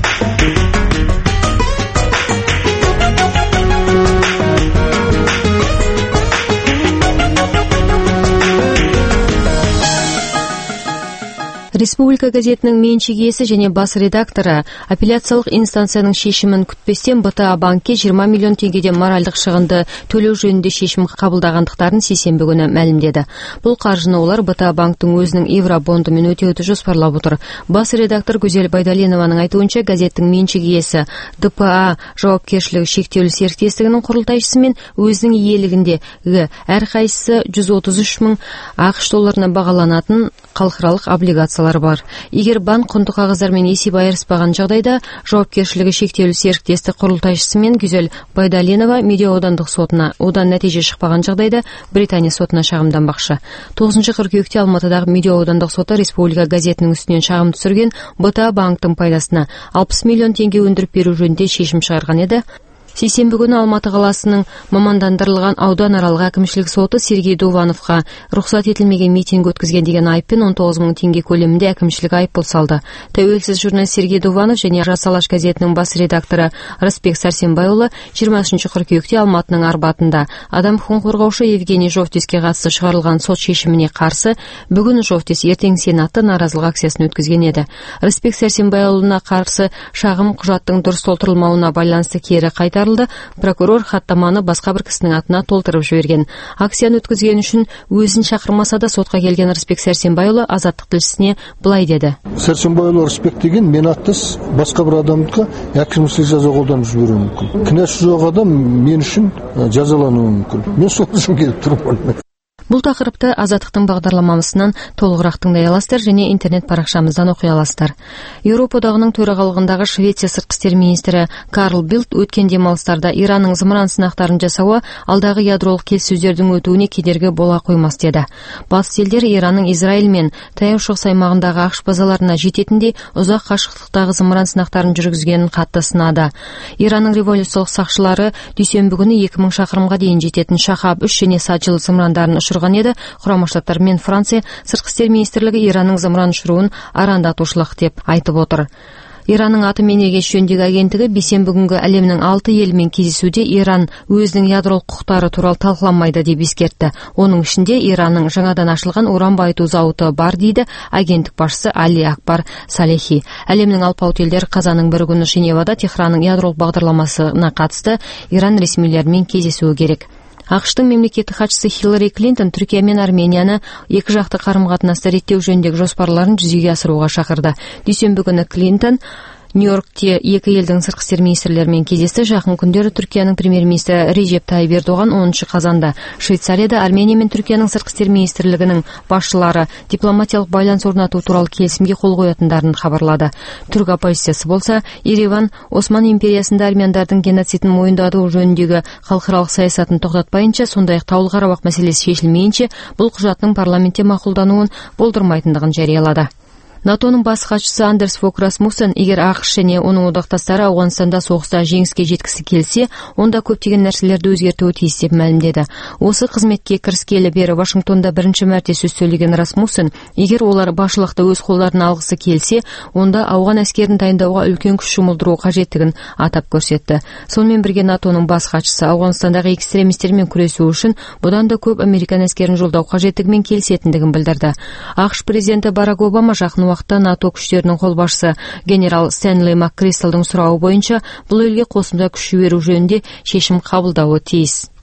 Республика газетінің меншік иесі және бас редакторы апелляциялық инстанцияның шешімін күтпестен БТА банкке 20 миллион теңгеден моральдық шығынды төлеу жөнінде шешім қабылдағандықтарын сейсенбі күні мәлімдеді. Бұл қаржыны олар БТА банктың өзінің евробондымен өтеуді жоспарлап отыр. Бас редактор Гүзел Байдалинованың айтуынша, газеттің меншік иесі ДПА жауапкершілігі шектеулі серіктестігінің құрылтайшысы мен өзінің иелігіндегі әрқайсысы 133 мың ақш долларына бағаланатын халықаралық облигациялар бар. Егер банк құнды қағаздармен есеп айырыспаған жағдайда, жауапкершілігі шектеулі серіктестік құрылтайшысы мен Гүзел Байдалинова Медеу аудандық сотына, одан нәтиже шықпаған жағдайда Британия сотына шағымданбақшы. 9 қыркүйекте Алматыдағы Медеу аудандық соты Республика газетінің үстінен шағым түсірген БТА банктың пайдасына 60 миллион теңге өндіріп беру жөнінде шешім шығарған еді. Сейсенбі күні Алматы қаласының мамандандырылған ауданаралық әкімшілік соты Сергей Дувановқа рұқсат етілмеген митинг өткізген деген айыппен 19 мың теңге көлемінде әкімшілік айыппұл салды. Тәуелсіз журналист Сергей Дуванов және Жас Алаш газетінің бас редакторы Рысбек Сәрсенбайұлы 20 қыркүйекте Алматының Арбатында адам құқығын қорғаушы Евгений Жовтиске қатысты шығарылған сот шешіміне қарсы бүгін Жовтис ертең сенатта наразылық акциясын өткізген еді. Рысбек Сәрсенбайұлына қарсы шағым құжаттың дұрыс толтырылмауына байланысты кері қайтарылды. Прокурор хаттаманы басқа бір кісінің атына толтырып жіберген. Акцияны өткізген үшін өзін шақырмаса да сотқа келген Рысбек Сәрсенбайұлы Азаттық тілшісіне былай деді. Сәрсенбайұлы Рысбек деген мен аттас басқа бір адамдыққа әкімшілік жаза қолданып жіберуі мүмкін. Кінәсі жоқ адам мен үшін жазалануы мүмкін. Мен сол үшін келіп тұрмын. Бұл тақырыпты Азаттықтың бағдарламасынан толығырақ тыңдай аласыздар және интернет парақшамыздан оқи аласыздар. Еуропа одағының төрағалығындағы Швеция сыртқы істер министрі Карл Билт өткен демалыстарда Иранның зымыран сынақтарын жасауы алдағы ядролық келіссөздердің өтуіне кедергі бола қоймас деді. Батыс елдер Иранның Израиль мен Таяу шығыс аймағындағы ақш базаларына жететіндей ұзақ қашықтықтағы зымыран сынақтарын жүргізгенін қатты сынады. Иранның революциялық сақшылары дүйсенбі күні 2000 шақырымға дейін жететін Шахаб 3 және Саджил зымырандарын еді. Құрама Штаттар мен Франция сыртқы істер министрлігі Иранның зымыран ұшыруын арандатушылық деп айтып отыр. Иранның атом энергиясы жөніндегі агенттігі бейсенбі күнгі әлемнің 6 елімен кездесуде Иран өзінің ядролық құқықтары туралы талқыламайды деп ескертті. Оның ішінде Иранның жаңадан ашылған уран байыту зауыты бар дейді агенттік басшысы Али Акбар Салехи. Әлемнің алпауыт елдері қазанның 1 күні Женевада Техранның ядролық бағдарламасына қатысты Иран ресмилерімен кездесуі керек. ақш-тың мемлекеттік хатшысы Хиллари Клинтон Түркия мен Арменияны екі жақты қарым-қатынасты реттеу жөніндегі жоспарларын жүзеге асыруға шақырды. Дүйсенбі күні Клинтон Нью-Йоркте екі елдің сыртқы істер министрлерімен кездесті. Жақын күндері Түркияның премьер-министрі Режеп Тайып Ердоған 10 қазанда Швейцарияда Армения мен Түркияның сыртқы істер министрлігінің басшылары дипломатиялық байланыс орнату туралы келісімге қол қоятындарын хабарлады. Түрк оппозициясы болса, Ереван Осман империясында армяндардың геноцидін мойындату жөніндегі халықаралық саясатын тоқтатпайынша, сондай-ақ Таулы Қарабақ мәселесі шешілмейінше, бұл құжаттың парламентте мақұлдануын болдырмайтындығын жариялады. НАТОның бас хатшысы Андерс Фок Расмуссен, егер ақш және оның одақтастары Ауғанстанда соғыста жеңіске жеткісі келсе, онда көптеген нәрселерді өзгертуі тиіс деп мәлімдеді. Осы қызметке кіріскелі бері Вашингтонда бірінші мәрте сөз сөйлеген Расмуссен, егер олар басшылықты өз қолдарына алғысы келсе, онда ауған әскерін дайындауға үлкен күш жұмылдыру қажеттігін атап көрсетті. Сонымен бірге НАТОның бас хатшысы Ауғанстандағы экстремистермен күресу үшін бұдан да көп американ әскерін жолдау қажеттігімен келісетіндігін білдірді. ақш президенті Барак Обама жақын уақытта НАТО күштерінің қолбасшысы генерал Стэнли МакКристалдың сұрауы бойынша бұл елге қосымша күш жіберу жөнінде шешім қабылдауы тиіс.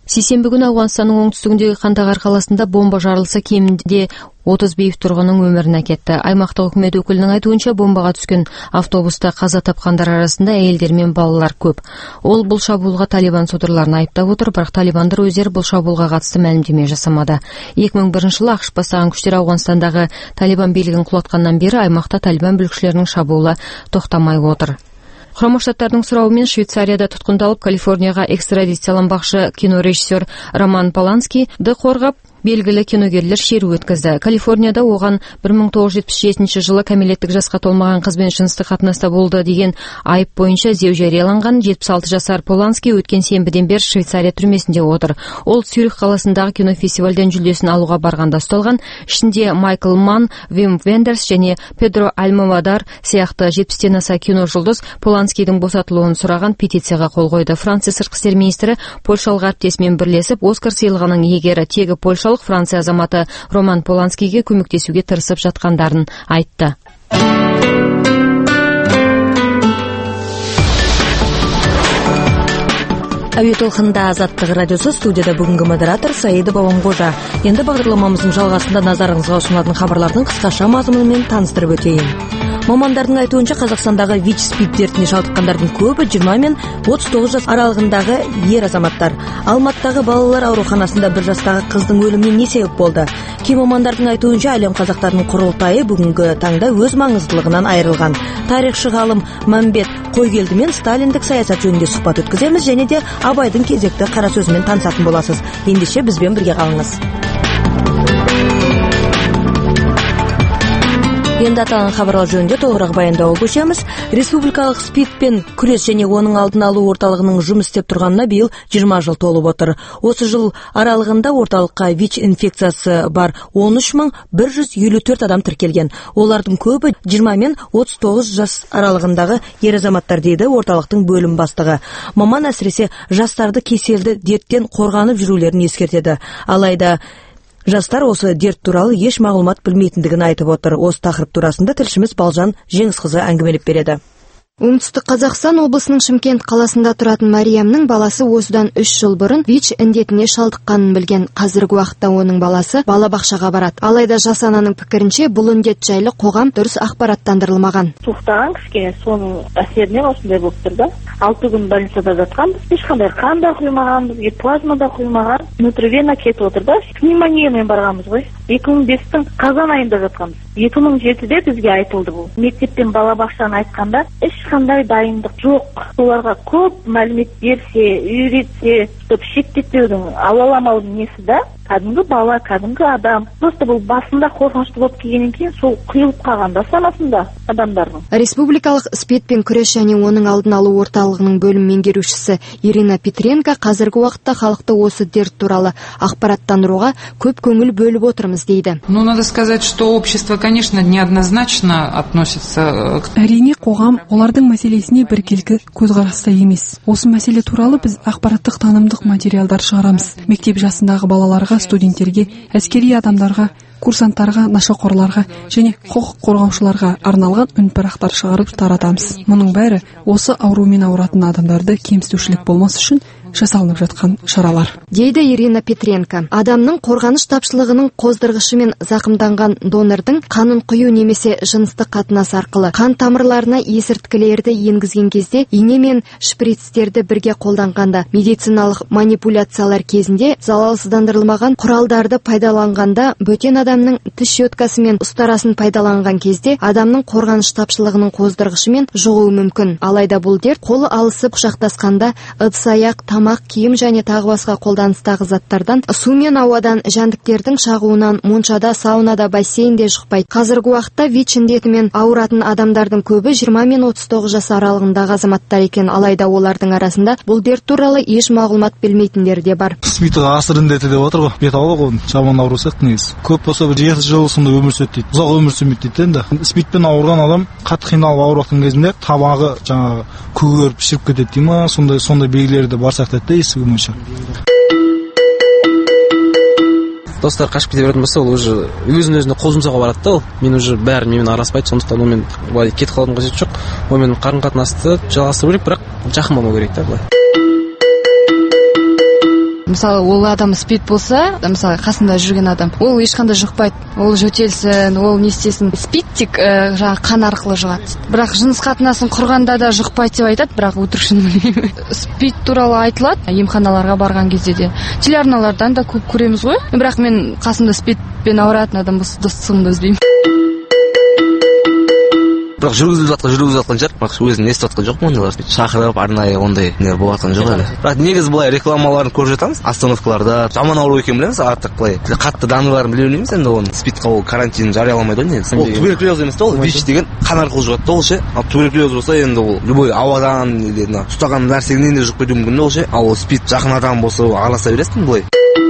Сейсенбі күні Ауғанстанның оңтүстігіндегі Кандагар қаласында бомба жарылса кемінде 30 бейбіт тұрғынның өмірін әкетті. Аймақтық үкімет өкілінің айтуынша бомбаға түскен автобуста қаза тапқандар арасында әйелдер мен балалар көп. Ол бұл шабуылға Талибан содырларын айыптап отыр, бірақ талибандар өздері бұл шабуылға қатысты мәлімдеме жасамады. 2001 жылы ақш бастаған күштер Ауғанстандағы Талибан билігін құлатқаннан бері аймақта талибан бүлікшілерінің шабуылы тоқтамай отыр. Құрама Штаттардың сұрауымен Швейцарияда тұтқындалып Калифорнияға экстрадицияланбақшы кинорежиссер Роман Поланскийді қорғап белгілі киногерлер шеру өткізді. Калифорнияда оған 1977 жылы кәмелеттік жасқа толмаған қызбен жыныстық қатынаста болды деген айып бойынша іздеу жарияланған 76 жасар Поланский өткен сенбіден бері Швейцария түрмесінде отыр. Ол Цюрих қаласындағы кинофестивальден жүлдесін алуға барғанда ұсталған. Ішінде Майкл Манн, Вим Вендерс және Педро Альмовадар сияқты 70-тен аса кино жұлдыз Поланскийдің босатылуын сұраған петицияға қол қойды. Франция сыртқы істер министрі Польшалық әріптесімен бірлесіп Оскар сыйлығының иегері тегі польшалық Франция азаматы Роман Поланскийге көмектесуге тырысып жатқандарын айтты. Әуе толқынында Азаттық радиосы, студияда бүгінгі модератор Саида Бабамқожа. Енді бағдарламамыздың жалғасында назарыңызға ұсынылатын хабарлардың қысқаша мазмұнымен таныстырып өтейін. Мамандардың айтуынша Қазақстандағы ВИЧ-СПИД дертіне шалдыққандардың көбі 20 мен 39 жас аралығындағы ер азаматтар. Алматыдағы балалар ауруханасында бір жастағы қыздың өліміне не себеп болды? Кей мамандардың айтуынша әлем қазақтарының құрылтайы бүгінгі таңда өз маңыздылығынан айырылған. Тарихшы ғалым Мәмбет Қойгелді мен сталиндік саясат жөнінде сұхбат өткіземіз, және де Абайдың кезекті қара сөзімен танысатын боласыз. Ендеше бізбен бірге қалыңыз. Енді аталған хабарлар жөнінде толығырақ баяндауға көшеміз. Республикалық СПИДпен күрес және оның алдын алу орталығының жұмыс істеп тұрғанына биыл 20 жыл толып отыр. Осы жыл аралығында орталыққа ВИЧ инфекциясы бар 13.154 адам тіркелген. Олардың көбі 20 мен 39 жас аралығындағы ер азаматтар, дейді орталықтың бөлім бастығы. Маман әсіресе жастарды кеселді дерттен қорғанып жүрулерін ескертеді. Алайда жастар осы дерт туралы еш мағлұмат білмейтіндігін айтып отыр. Осы тақырып турасында тілшіміз Балжан Жеңісқызы әңгімелеп береді. Оңтүстік Қазақстан облысының Шымкент қаласында тұратын Мариямның баласы осыдан 3 жыл бұрын ВИЧ індетіне шалдыққанын білген. Қазіргі уақытта оның баласы балабақшаға барады. Алайда жас ананың пікірінше бұл індет жайлы қоғам дұрыс ақпараттандырылмаған. Туықтаған кішкене соның әсерінен осындай болып тұр да. 6 күн больницада жатқанбыз, ешқандай қан да құймаған, бізге плазма да құймаған, внутривена кетіп отыр да. Пневмониямен барғанбыз ғой. 2005-тің қазан айында жатқанбыз. 2007-де бізге айтылды бұл. Мектеппен балабақшаны айтқанда ешқандай дайындық жоқ. Оларға көп мәлімет берсе, үйретсе, шектетпеудің алаламаудың несі да, кәдімгі бала, кәдімгі адам. Просто бұл басында қорқынышты болып келгеннен кейін сол құйылып қалғанда санасында адамдардың. Республикалық СПИДпен күрес және оның алдын алу орталығының бөлім меңгерушісі Ирина Петренко қазіргі уақытта халықты осы дерт туралы ақпараттандыруға көп көңіл бөліп отырмыз, дейді. Ну, надо сказать, что общество, конечно, неоднозначно относится. Әрине, қоғам олардың мәселесіне біркелкі көзқараста емес. Осы мәселе туралы біз ақпараттық танымдық материалдар шығарамыз. Мектеп жасындағы балаларға, студенттерге, әскери адамдарға, курсанттарға, нашақорларға және құқық қорғаушыларға арналған үнпарақтар шығарып таратамыз. Мұның бәрі осы аурумен ауыратын адамдарды кемсітушілік болмас үшін жасалынып жатқан шаралар, дейді Ирина Петренко. Адамның қорғаныш тапшылығының қоздырғышымен зақымданған донордың қанын құю немесе жыныстық қатынас арқылы қан тамырларына есірткілерді енгізген кезде ине мен шприцтерді бірге қолданғанда, медициналық манипуляциялар кезінде залалсыздандырылмаған құралдарды пайдаланғанда, бөтен адамның тіс щеткасы мен ұстарасын пайдаланған кезде адамның қорғаныш тапшылығының қоздырғышымен жұғуы мүмкін. Алайда бұл дерт қолы алысып құшақтасқанда, ыдыс-аяқ, тамақ, киім және тағы басқа қолданыстағы заттардан, су мен ауадан, жәндіктердің шағуынан, моншада, саунада, бассейнде жұқпайды. Қазіргі уақытта ВИЧ індетімен ауыратын адамдардың көбі 20 мен 39 жас аралығындағы азаматтар екен. Алайда олардың арасында бұл дерт туралы еш мағлұмат білмейтіндер де бар. СПИД ғасыр індеті деп отыр ғой. Бет ауылы ғой, жаман ауру сияқты негізі. Көп болса 7 жыл сонда өмір сүреді дейді. Ұзақ өмір сүрмейді дейді енді. СПИДпен ауырған адам қатты қиналып ауырып жатқан кезінде табағы жаңағы көгеріп пішіріп кетеді дей ма, сондай белгілері де бар сияқты да естігі бойынша. Достар қашып кете беретін болса, ол уже өзіне қол жұмсауға барады да ол. Мен уже бәрі менімен араласпайды, сондықтан онымен былай кетіп қалудың қажеті жоқ. Онымен қарым-қатынасты жалғастыру керек, бірақ жақын болмау керек та былай. Мысалы, ол адам спид болса, мысалы қасында жүрген адам, ол ешқандай жұқпайды. Ол жөтелсін, ол не істесін. Спид тек жаңағы қан арқылы жұғады. Бірақ жыныс қатынасын құрғанда да жұқпайды деп айтады, бірақ өтірік білмеймін. Спид туралы айтылады емханаларға барған кезде де. Телеарналардан да көп көреміз ғой. Бірақ мен қасымда спидпен ауыратын адам болса достығымды үзбеймін. Бірақ жүргізіліп жатқан шығар, бірақ өзім естіп жатқан жоқпын ондайлар. Шақырып арнайы ондай нелер болып жатқан жоқ әлі. Бірақ негізі былай рекламаларын көріп жатамыз, остановкаларда. Жаман ауру екенін білеміз, артық былай қатты даныларын біле білмейміз енді оны. Спидқа ол карантин жарияламайды ғой негізі. Ол туберкулез емес та, ол ВИЧ деген қан арқылы жұғады да ол ше. Ал туберкулез болса енді ол любой ауадан или ұстаған нәрседен де жұғып кетуі мүмкін да ол ше. Ал ол спид жақын адам болса араласа бересің былай.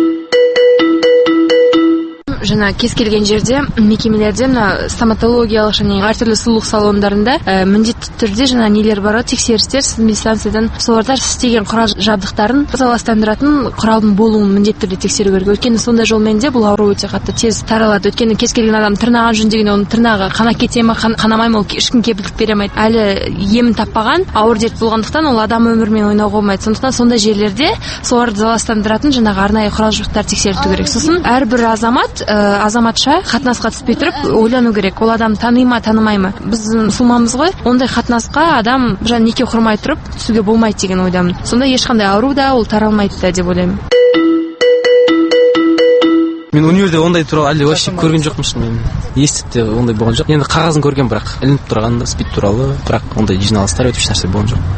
Жаңа кез келген жерде мекемелерде мына стоматологиялық және әртүрлі сұлулық салондарында міндетті түрде жаңа нелер бар, тексерістер, станциядан соларда істеген құрал жабдықтарын заластандыратын құралдың болуын міндетті түрде тексеру керек. Өйткені сондай жолмен де бұл ауру өте қатты тез таралады. Өйткені кез келген адам тырнаған жүндеген оның тырнағы қанап кете ме, қанамай ма, ешкім кепілдік бере алмайды. Әлі емін таппаған ауыр дерт болғандықтан ол адам өмірімен ойнауға болмайды. Сондықтан сондай жерлерде соларды заластандыратын жаңағы арнайы құрал жабдықтар тексерілу керек. Сосын әрбір азаматша қатынасқа түспей тұрып ойлану керек. Ол адам таный ма, танымай ма? Біз мұсылманбыз ғой. Ондай қатынасқа адам жаңа неке құрмай тұрып түсуге болмайды деген ойдамын. Сонда ешқандай ауру да ол таралмайды да деп ойлаймын. Мен универде ондай туралы әлде вообще көрген жоқпын, мен естіп те ондай болған жоқ. Енді қағазын көрген, бірақ ілініп тұрғанда спид туралы, бірақ ондай жиналыстар өтіп ешнәрсе болған жоқ.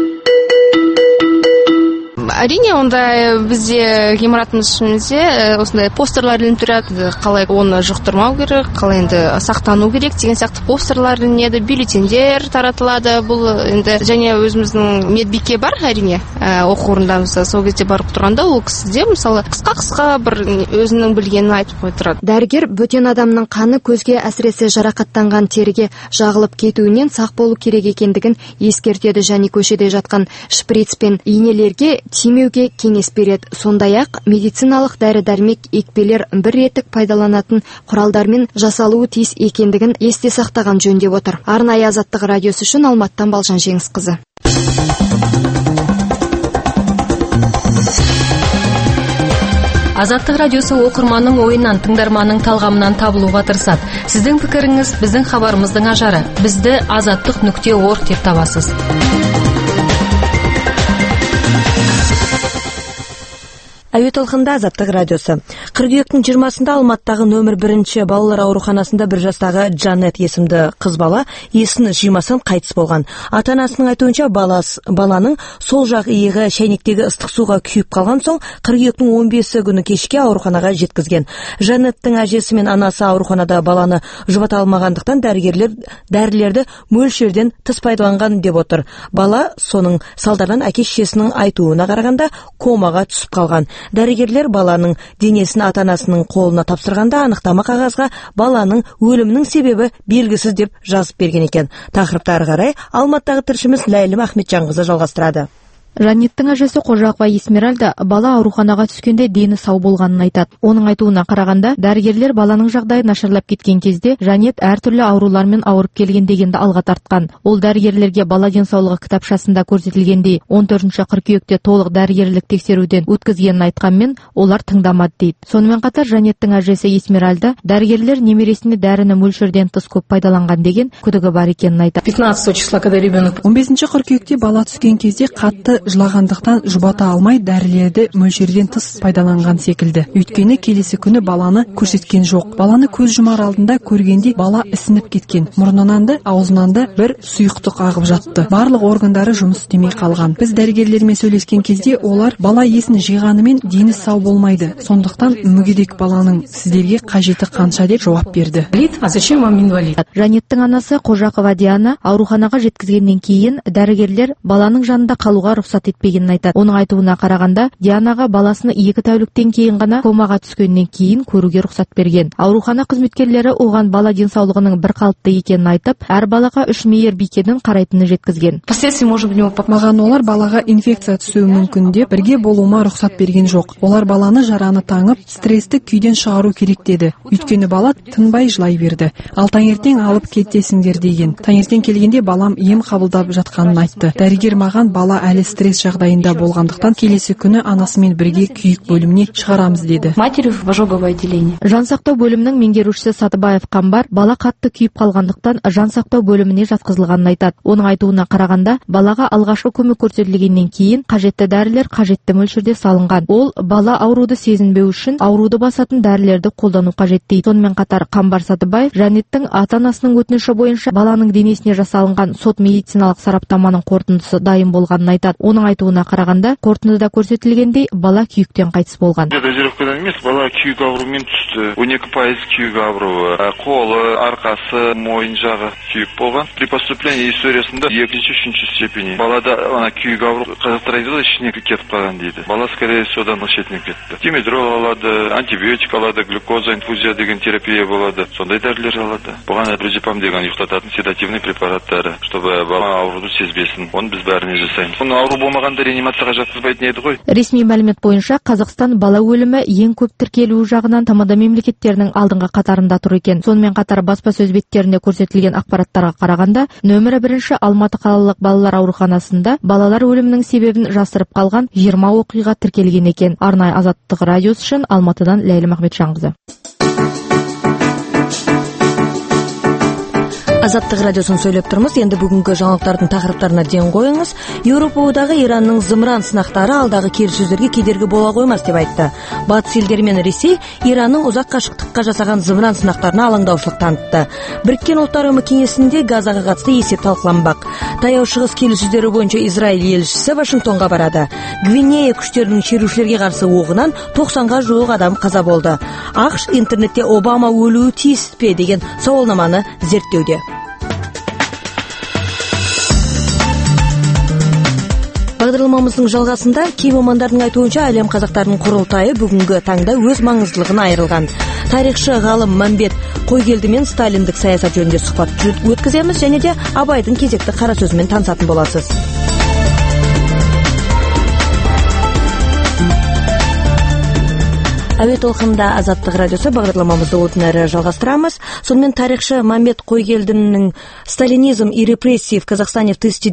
Әрине, ондай бізде ғимаратымыз ішімізде осындай постерлар ілініп тұрады, қалай оны жұқтырмау керек, қалай енді сақтану керек деген сияқты постерлар ілінеді, бюллетендер таратылады. Бұл енді және өзіміздің медбике бар, әрине, оқу орындамызда. Сол кезде барып тұрғанда ол кісіде мысалы қысқа бір өзінің білгенін айтып қойып тұрады. Дәрігер бөтен адамның қаны көзге, әсіресе жарақаттанған теріге жағылып кетуінен сақ болу керек екендігін ескертеді және көшеде жатқан шприц пен инелерге тимеуге кеңес береді. Сондай-ақ медициналық дәрі-дәрмек, екпелер бір реттік пайдаланатын құралдармен жасалуы тиіс екендігін есте сақтаған жөн деп отыр. Арнайы Азаттық радиосы үшін Алматтан Балжан Жеңісқызы. Азаттық радиосы оқырманның ойынан, тыңдарманның талғамынан табылуға тырысады. Сіздің пікіріңіз біздің хабарымыздың ажары. Бізді azаттық.org деп табасыз. Әуе толқында Азаттық радиосы. Қыркүйектің 20-сында Алматыдағы нөмір 1 балалар ауруханасында 1 жастағы Джанет есімді қыз бала есін жимастан қайтыс болған. Ата-анасының айтуынша баланың сол жақ иығы шәйнектегі ыстық суға күйіп қалған соң қыркүйектің 15 күні кешке ауруханаға жеткізген. Жанеттің әжесі мен анасы ауруханада баланы жұбата алмағандықтан дәрілерді мөлшерден тыс пайдаланған деп отыр. Бала соның салдарынан әке-шешесінің айтуына қарағанда комаға түсіп қалған. Дәрігерлер баланың денесін ата-анасының қолына тапсырғанда анықтама қағазға баланың өлімінің себебі белгісіз деп жазып берген екен. Тақырыпты ары қарай Алматыдағы тілшіміз Ләйлім Ахметжанқызы жалғастырады. Жанеттің әжесі Қожақова Есмералда бала ауруханаға түскенде дені сау болғанын айтады. Оның айтуына қарағанда, дәрігерлер баланың жағдайы нашарлап кеткен кезде Жанет әртүрлі аурулармен ауырып келген дегенді алға тартқан. Ол дәрігерлерге бала денсаулығы кітапшасында көрсетілгендей 14 қыркүйекте толық дәрігерлік тексеруден өткізгенін айтқанмен, олар тыңдамады дейді. Сонымен қатар Жанеттің әжесі Есмералда дәрігерлер немересіне дәріні мөлшерден тыс көп пайдаланған деген күдігі бар екенін айтады. 15 қыркүйекте бала түскен кезде қатты жылағандықтан жұбата алмай дәрілерді мөлшерден тыс пайдаланған секілді. Өйткені келесі күні баланы көрсеткен жоқ. Баланы көз жұмар алдында көргенде бала ісініп кеткен. Мұрнынан да, аузынан да бір сұйықтық ағып жатты. Барлық органдары жұмыс істемей қалған. Біз дәрігерлермен сөйлескен кезде олар бала есін жиғанымен дені сау болмайды. Сондықтан мүгедек баланың сіздерге қажеті қанша деп жауап берді. Жанеттің анасы Қожақова Диана ауруханаға жеткізгеннен кейін дәрігерлер баланың жанында қалуға рұқсат етпегенін айтады. Оның айтуына қарағанда, Дианаға баласыны 2 тәуліктен кейін ғана комаға түскеннен кейін көруге рұқсат берген. Аурухана қызметкерлері оған бала денсаулығының бір қалыпты екенін айтып, әр балаға 3 мейірбикеден қарайтыны жеткізген. Маған олар балаға инфекция түсуі мүмкін деп бірге болуыма рұқсат берген жоқ. Олар баланы жараны таңып, стрессті күйден шығару керек деді. Өйткені бала тынбай жылай берді. Ал таңертең алып кетесіңдер деген. Таңертең келгенде балам ем қабылдап жатқанын айтты. Дәрігер маған бала әлі стресс жағдайында болғандықтан келесі күні анасымен бірге күйік бөліміне шығарамыз деді. Матери в ожоговое отделение. Жансақтау бөлімінің меңгерушісі Сатыбаев Қамбар бала қатты күйіп қалғандықтан жансақтау бөліміне жатқызылғанын айтады. Оның айтуына қарағанда, балаға алғашқы көмек көрсетілгеннен кейін қажетті дәрілер қажетті мөлшерде салынған. Ол бала ауруды сезінбеу үшін ауруды басатын дәрілерді қолдану қажет дейді. Сонымен қатар Қамбар Сатыбаев Жанеттің ата-анасының өтініші бойынша баланың денесіне жасалынған сот медициналық сараптаманың қорытындысы дайын болғанын айтады. Оның айтуына қарағанда, қорытындыда көрсетілгендей бала күйіктен қайтыс болған. Дозировкадан емес, бала күйік ауруымен түсті. 12% күйік ауруы, қолы, арқасы, мойын жағы күйік болған. При поступлении историясында 2-3 степени. Балада күйік ауру, қазақтар айтады, ішіне кетіп қалған дейді. Бала скорее содан шетінен кетті. Димедрол алады, антибиотик алады, глюкоза инфузия деген терапия болады. Сондай дәрілер алады. Бұған Брузипам деген ұйықтататын седативный препараттары, чтобы бала ауруды сезбесін. Оны біз бәріне жасаймыз. Оны ауру болмағанда реанимацияға жатқызбайтын еді ғой. Ресми мәлімет бойынша Қазақстан бала өлімі ең көп тіркелуі жағынан ТМД мемлекеттерінің алдыңғы қатарында тұр екен. Сонымен қатар баспасөз беттерінде көрсетілген ақпараттарға қарағанда, нөмірі 1 Алматы қалалық балалар ауруханасында балалар өлімінің себебін жасырып қалған 20 оқиға тіркелген екен. Арнайы Азаттық радиосы үшін Алматыдан Ләйлім Ахметжанқызы. Азаттық радиосын сөйлеп тұрмыз. Енді бүгінгі жаңалықтардың тақырыптарына ден қойыңыз. Еуропа одағы Иранның зымыран сынақтары алдағы келіссөздерге кедергі бола қоймас деп айтты. Батыс елдері мен Ресей Иранның ұзақ қашықтыққа жасаған зымыран сынақтарына алаңдаушылық танытты. Біріккен ұлттар ұйымы кеңесінде Газаға қатысты есеп талқыланбақ. Таяу шығыс келіссөздері бойынша Израиль елшісі Вашингтонға барады. Гвинея күштерінің шерушілерге қарсы оғынан 90-ға жуық адам қаза болды. ақш интернетте Обама өлуі тиіс пе деген сауалнаманы зерттеуде. Бағдарламамыздың жалғасында кей мамандардың айтуынша әлем қазақтарының құрылтайы бүгінгі таңда өз маңыздылығына айырылған. Тарихшы ғалым Мәмбет Қойгелдімен сталиндік саясат жөнінде сұхбат өткіземіз, және де Абайдың кезекті қара сөзімен танысатын боласыз. Әуе толқынында Азаттық радиосы бағдарламамызды одан әрі жалғастырамыз. Сонымен тарихшы Мәмбет Қойгелдінің «Сталинизм и репрессии в Казахстане в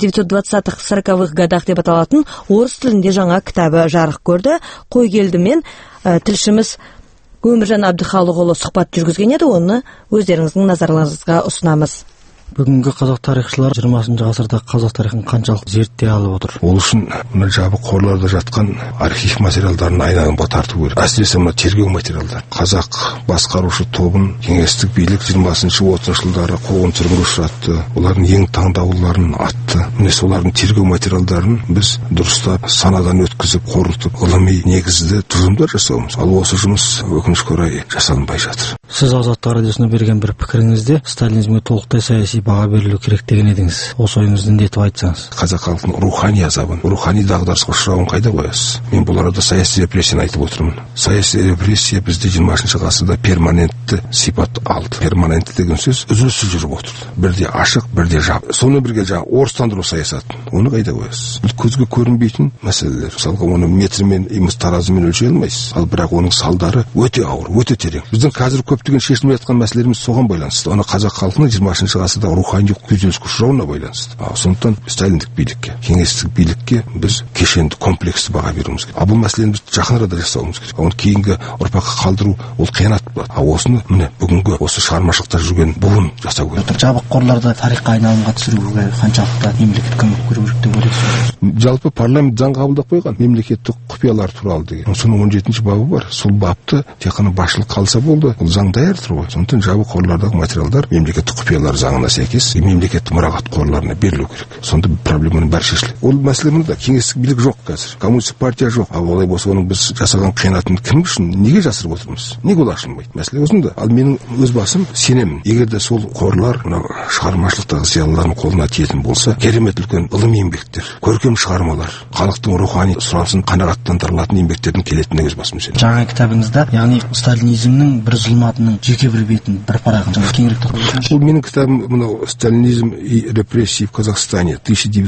1920-40-х годах» деп аталатын орыс тілінде жаңа кітабы жарық көрді. Қойгелдімен тілшіміз Өміржан Абдыхалықұлы сұхбат жүргізген еді, оны өздеріңіздің назарларыңызға ұсынамыз. Бүгінгі қазақ тарихшылар 20 ғасырда қазақ тарихын қаншалық зерттей алып отыр? Ол үшін мына жабық қорларда жатқан архив материалдарын айналымға тарту керек. Әсіресе мына тергеу материалдар. Қазақ басқарушы тобын кеңестік билік 20-30 жылдары қуғын-сүргінге ұшыратты. Олардың ең таңдаулыларын атты. Міне солардың тергеу материалдарын біз дұрыстап, санадан өткізіп, қорытып, ғылыми негізді тұжырымдар жасауымыз. Ал осы жұмыс өкінішке орай жасалынбай жатыр. Сіз Азаттық радиосына берген бір пікіріңізде сталинизмге толықтай саяси баға берілу керек деген едіңіз. Осы ойыңызды індетіп айтсаңыз. Қазақ халқының рухани азабын, рухани дағдарысқа ұшырауын қайда қоясыз? Мен бұл арада саяси репрессияны айтып отырмын. Саяси репрессия бізде 20 ғасырда перманентті сипат алды. Перманентті деген сөз үзіліссіз жүріп отырды. Бірде ашық, бірде жабық. Сонымен бірге орыстандыру саясатын. Оны қайда қоясыз? Бұл көзге көрінбейтін мәселелер. Мысалға, оны метрмен, таразымен өлшей алмайсыз. Ал бірақ оның салдары өте ауыр, өте терең. Біздің қазір көптеген шешілмей жатқан мәселелеріміз соған байланысты. Оны қазақ халқының 20 ғасырда рухани күйзеліске ұшырауына байланысты. Сондықтан сталиндік билікке, кеңестік билікке біз кешенді, комплексті баға беруіміз керек. Бұл мәселені біз жақын арада жасауымыз керек. Оны кейінгі ұрпаққа қалдыру ол қиянат болады. Осыны міне бүгінгі осы шығармашылықта жүрген буын жасау керек. Жабық қорларды тарихқа айналымға түсіруге қаншалықты мемлекет көмек беру керек деп ойлайсыз? Жалпы парламент заң қабылдап қойған мемлекеттік құпиялар туралы деген. Соның 17-ші бабы бар. Сол бапты тек қана басшылық қалса болды. Бұл заң даяр тұр ғой. Сондықтан жабық қорлардағы материалдар мемлекеттік құпиялар заңына сәйкес мемлекеттік мұрағат қорларына берілу керек. Сонда проблеманың бәрі шешіледі. Ол мәселе мұнда кеңестік билік жоқ қазір. Коммунистік партия жоқ. Ал олай болса оның біз жасаған қиянатын кім үшін неге жасырып отырмыз? Неге ол ашылмайды? Мәселе осында. Ал менің өз басым сенемін. Егер де сол қорлар мына шығармашылықтағы зиялылардың қолына тиетін болса, керемет үлкен ғылыми еңбектер, көркем шығармалар, халықтың рухани сұранысын қанағаттандырылатын еңбектердің келетініне өз басым сенемін. Жаңа кітабыңызда, яғни сталинизмнің бір зұлматының жеке бір бетін, бір парағын кеңірек тоқталып. Ол менің кітабым мынау сталинизм и репрессии в Казахстане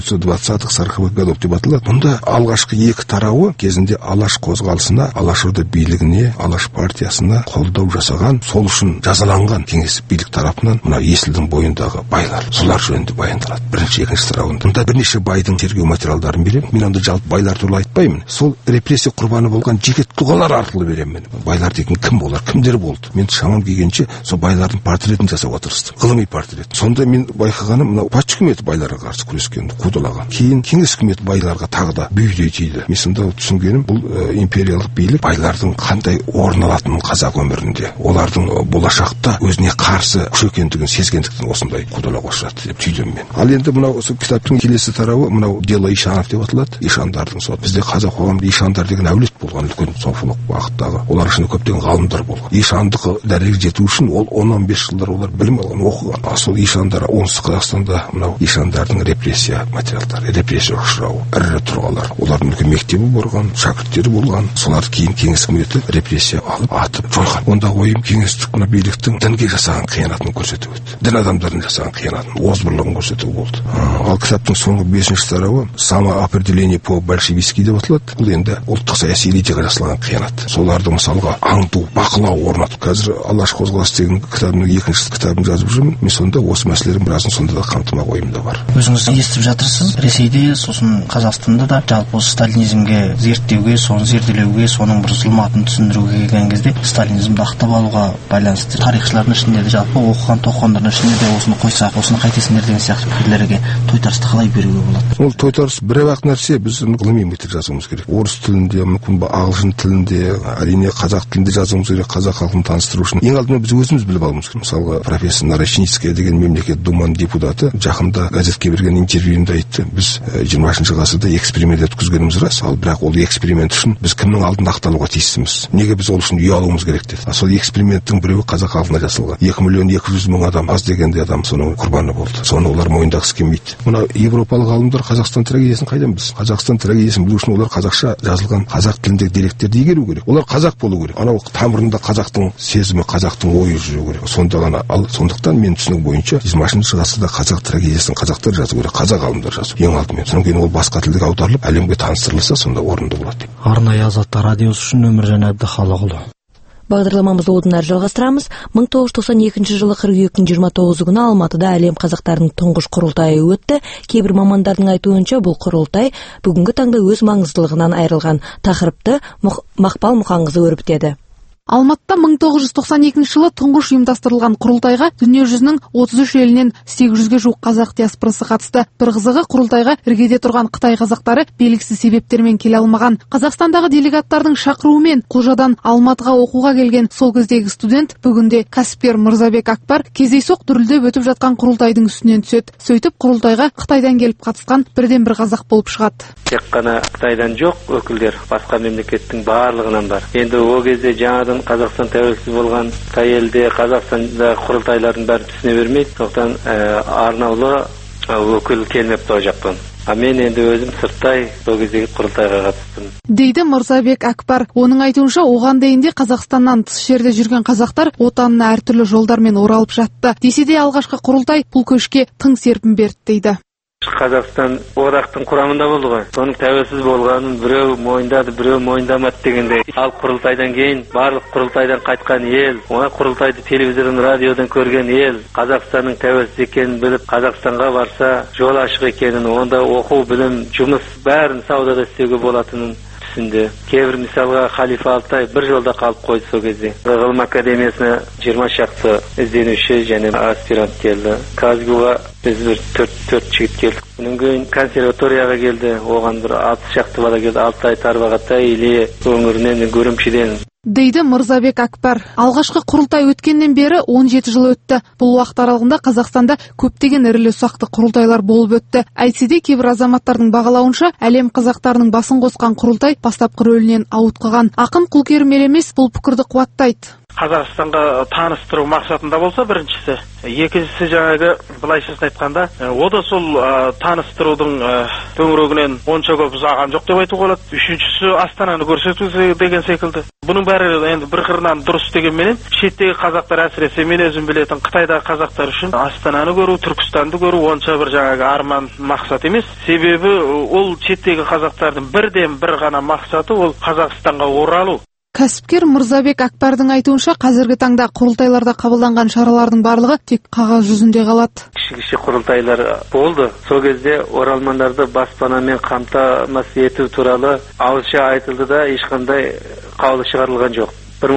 1920-40-х годов деп аталады. Мұнда алғашқы екі тарауы кезінде Алаш қозғалысына, Алашорда билігіне, Алаш партиясына қолдау жасаған, сол үшін жазаланған кеңес билік тарапынан мына Есілдің бойындағы байлар, солар жөнінде баяндалады. Бірінші, екінші тарауында. Мұнда бірнеше байдың тергеу материалдарын беремін. Мен онда жалпы байлар туралы айтпаймын. Сол репрессия құрбаны болған жеке тұлғалар арқылы беремін. Байлар деген кім болар, кімдер болды? Мен шамам келгенше сол байлардың портретін жасауға тырыстым. Ғылыми портрет. Сонда мен байқағаным, мынау патша үкіметі байларға қарсы күрескенді, қудалаған. Кейін кеңес үкіметі байларға тағы да бүйдей тиді. Мен сонда түсінгенім, бұл империялық билік байлардың қандай орын алатынын қазақ өмірінде, олардың болашақта өзіне қарсы күш екендігін сезгендіктен осындай қудалауға ұшырады деп түйдім мен. Ал енді мынау осы кітаптың келесі тарауы, мынау Дело Ишанов деп аталады. Ишандардың сол. Бізде қазақ қоғамында Ишандар деген әулет болған, үлкен софылық бағыттағы. Олар ішінде көптеген ғалымдар болған. Ишандық дәрежеге жету үшін ол 10-15 жылдар олар білім алған, оқыған. Сол Ишандар оңтүстік Қазақстанда мынау Ишандардың репрессия материалдары, репрессия ұшырауы, ірі тұлғалар. Олардың үлкен мектебі болған, шәкірттері болған. Соларды кейін кеңес үкіметі репрессия алып, атып жойған. Онда ойым кеңестік мына биліктің дінге жасаған қиянатын көрсету еді. Дін адамдардың жасаған қиянатын, озбырлығын көрсету болды. Ал кітаптың соңғы 5-ші тарауы самоопределение по большевистски деп аталады. Бұл енді ұлттық саяси элитаға жасалған қиянат. Соларды мысалға аңду, бақылау орнату. Қазір Алаш қозғалысы деген кітабының 2-ші кітабын жазып жүрмін. Мен сонда осы мәселелердің біразын сонда да қамтымақ ойымда бар. Өзіңіз естіп жатырсыз, Ресейде, сосын Қазақстанда да жалпы осы сталинизмге зерттеуге, соны зерделеуге, соның бір зұлматын түсіндіруге келген кезде сталинизмді ақтап алуға байланысты тарихшылардың ішінде де жалпы тоқығандардың ішінде де осыны қойсақ, осыны қайтесіңдер деген сияқты пікірлерге тойтарысты қалай беруге болады? Ол тойтарыс бір-ақ нәрсе, біз ғылыми еңбектер жазуымыз керек. Орыс тілінде, мүмкін ағылшын тілінде, әрине қазақ тілінде жазуымыз керек, қазақ халқын таныстыру үшін. Ең алдымен біз өзіміз біліп алуымыз керек. Мысалға, профессор Нарочницкая деген мемлекет думаның депутаты жақында газетке берген интервьюінде айтты, біз 20-ші ғасырда эксперимент өткізгеніміз рас, ал бірақ ол эксперимент үшін біз кімнің алдында ақталуға тиістіміз. Неге біз ол үшін ұялуымыз керек деді. Сол эксперименттің біреуі қазақ халқына жасалған. 2.200.000 адам, аз дегенде адам соның құрбаны болды. Соны олар мойындағысы келмейді. Мына европалық ғалымдар Қазақстан трагедиясын қайдан біз? Қазақстан трагедиясын білу үшін олар қазақша жазылған қазақ тіліндегі деректерді игеру керек. Олар қазақ болу керек. Анау тамырында қазақтың сезімі, қазақтың ойы жүру керек. Сонда ғана сондықтан мен түсінігім бойынша 20-ші ғасырда қазақ трагедиясын қазақтар жазу керек, қазақ ғалымдар жазу. Ең алдымен. Содан кейін ол басқа тілге аударылып, әлемге таныстырылса, сонда орынды болады. Арнайы Азаттық радиосы үшін Өміржан Әбдіхалықұлы. Бағдарламамызды одан әрі жалғастырамыз. 1992 жылы қыркүйектің 29 күні Алматыда әлем қазақтарының тұңғыш құрылтайы өтті. Кейбір мамандардың айтуынша бұл құрылтай бүгінгі таңда өз маңыздылығынан айырылған. Тақырыпты Мақпал Мұханқызы өрбітеді. Алматыда 1992 жылы тұңғыш ұйымдастырылған құрылтайға дүние жүзінің 33 елінен 800-ге жуық қазақ диаспорасы қатысты. Bir қызығы құрылтайға іргеде тұрған Қытай қазақтары белгісіз себептермен келе алмаған. Қазақстандағы делегаттардың шақыруымен Қожадан Алматыға оқуға келген сол кездегі студент бүгінде кәсіпкер Мырзабек Акбар кездейсоқ дүрілдеп өтіп жатқан құрылтайдың үстінен түседі. Сөйтіп құрылтайға Қытайдан келіп қатысқан бірден бір қазақ болып шығады. Тек қана Қытайдан жоқ, өкілдер басқа мемлекеттің барлығынан бар. Енді ол кезде жаңадан Қазақстан тәуелсіз болған Қытай елде Қазақстанда құрылтайлардың бәрі түсіне бермейді. Сондықтан арнаулы өкіл келмепті ол жақтан. Мен енді өзім сырттай сол кездегі құрылтайға қатыстым. Дейді Мырзабек Акбар. Оның айтуынша оған дейінде Қазақстаннан тыс жерде жүрген қазақтар отанына әртүрлі жолдармен оралып жатты. Десе де алғашқы құрылтай бұл көшке тың серпін берді дейді. Қазақстан одақтың құрамында болды ғой. Соның тәуелсіз болғанын біреу мойындады, біреу мойындамады дегендей. Ал құрылтайдан кейін барлық құрылтайдан қайтқан ел, ona құрылтайды телевизордан, радиодан көрген ел, Қазақстанның тәуелсіз екенін біліп, Қазақстанға барса, жол ашық екенін, онда оқу, білім, жұмыс бәрін саудада істеуге болатынын түсінді. Кейбір мысалға Халифа Алтай бір жолда қалып қойды сол кезде. Ғылым академиясына 20 шақты ізденуші және аспирант келді. Казгуға біз бір 4 жігіт келдік. Бұның кейін консерваторияға келді. Оған бір 60 шақты бала келді. Алтай, Тарбағатай, Илье өңірінен, Гүрімшіден. Дейді Мырзабек Акбар. Алғашқы құрылтай өткеннен бері 17 жыл өтті. Бұл уақыт аралығында Қазақстанда көптеген ірілі ұсақты құрылтайлар болып өтті. Әйтсе де кейбір азаматтардың бағалауынша әлем қазақтарының басын қосқан құрылтай бастапқы рөлінен ауытқыған. Ақын Құлкерім Елемес бұл пікірді қуаттайды. Қазақстанға таныстыру мақсатында болса біріншісі, екіншісі жаңағы былайшасын айтқанда, о да сол таныстырудың төңірегінен онша көп ұзаған жоқ деп айтуға болады. Үшіншісі Астананы көрсету деген секілді. Бұның бәрі енді бір қырынан дұрыс дегенменен, шеттегі қазақтар, әсіресе мен өзім білетін Қытайдағы қазақтар үшін Астананы көру, Түркістанды көру онша бір жаңағы арман мақсат емес. Себебі ол шеттегі қазақтардың бірден бір ғана мақсаты ол Қазақстанға оралу. Кәсіпкер Мырзабек Акбардың айтуынша, қазіргі таңда құрылтайларда қабылданған шаралардың барлығы тек қағаз жүзінде қалады. Кіші құрылтайлар болды. Сол кезде оралмандарды баспанамен қамтамасыз ету туралы ауызша айтылды да ешқандай қаулы шығарылған жоқ.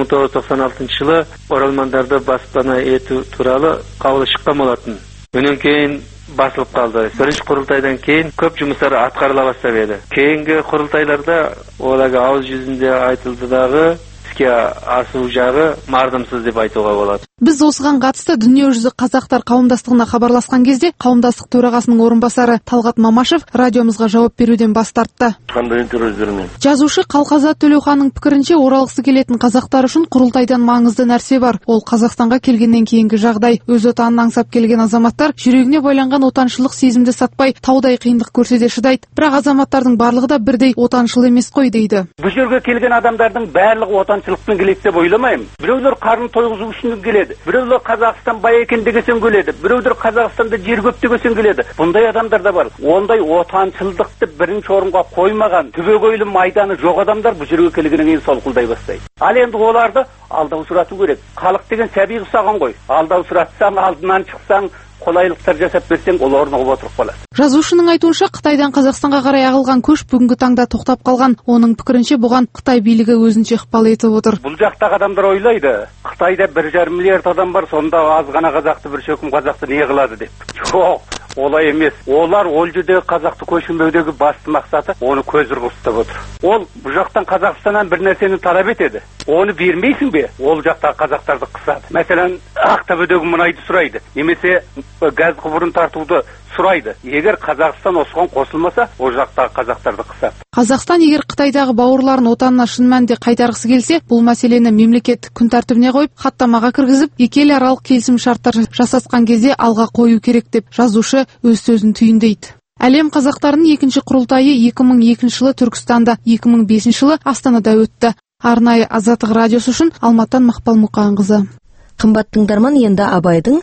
1996 жылы оралмандарды баспана ету туралы қаулы шыққан болатын. Өнен кейін басылып қалды. Бірінші құрылтайдан кейін көп жұмыстар атқарыла бастап еді. Кейінгі құрылтайларда оларға ауыз жүзінде айтылдыдағы іске асу жағы мардымсыз деп айтуға болады. Біз осыған қатысты дүниежүзі қазақтар қауымдастығына хабарласқан кезде қауымдастық төрағасының орынбасары Талғат Мамашев радиомызға жауап беруден бас тартты. Қандай интервью бермеймін. Жазушы Қалқазат Төлеуханның пікірінше, оралғысы келетін қазақтар үшін құрылтайдан маңызды нәрсе бар. Ол Қазақстанға келгеннен кейінгі жағдай. Өз отанын аңсап келген азаматтар жүрегіне байланған отаншылық сезімді сатпай, таудай қиындық көрсе де шыдайды. Бірақ азаматтардың барлығы да бірдей отаншыл емес қой дейді. Бұл жерге келген адамдардың барлығы отаншылықпен келеді деп ойламаймын. Біреулер қарын тойғызу үшін келеді. Біреулер Қазақстан бай екен дегесен келеді. Біреулер Қазақстанда жер көп дегесен келеді. Бұндай адамдар да бар. Ондай отаншылдықты бірінші орынға қоймаған, түбегейлі майданы жоқ адамдар бұл жерге келгеннен кейін солқылдай бастайды. Ал енді оларды алдау сұрату керек. Халық деген сәби ұқсаған ғой. Алдау сұратсаң, алдынан шықсаң, қолайлықтар жасап берсең, ол орнығып отырып қалады. Жазушының айтуынша, Қытайдан Қазақстанға қарай ағылған көш бүгінгі таңда тоқтап қалған. Оның пікірінше, бұған Қытай билігі өзінше ықпал етіп отыр. Бұл жақтағы адамдар ойлайды, Қытайда 1,5 миллиард адам бар, сонда аз ғана қазақты, бір шөкім қазақты не қылады деп. Жоқ, олай емес. Олар ол жердегі қазақты көшірмеудегі басты мақсаты оны көзір ұстап отыр. Ол бұл жақтан Қазақстаннан бір нәрсені талап етеді. Оны бермейсің бе? Ол жақтағы қазақтарды қысады. Мәселен, Ақтөбедегі мұнайды сұрайды, немесе газ құбырын тартуды сұрайды. Егер Қазақстан осыған қосылмаса, ол жақтағы қазақтарды қысады. Қазақстан егер Қытайдағы бауырларын отанына шын мәнінде қайтарғысы келсе, бұл мәселені мемлекет күн тәртібіне қойып, хаттамаға кіргізіп, екі ел аралық келісім шарттар жасасқан кезде алға қою керек деп жазушы өз сөзін түйіндейді. Әлем қазақтарының екінші құрылтайы 2002 жылы Түркістанда, 2005 жылы Астанада өтті. Арнайы Азаттық радиосы үшін Алматыдан Мақпал Мұқанқызы. Қымбат тыңдарман, енді Абайдың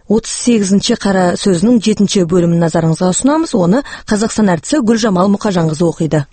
38-ші қара сөзінің 7-ші бөлімін назарыңызға ұсынамыз. Оны Қазақстан әртісі Гүлжамал Мұқажанқызы оқиды.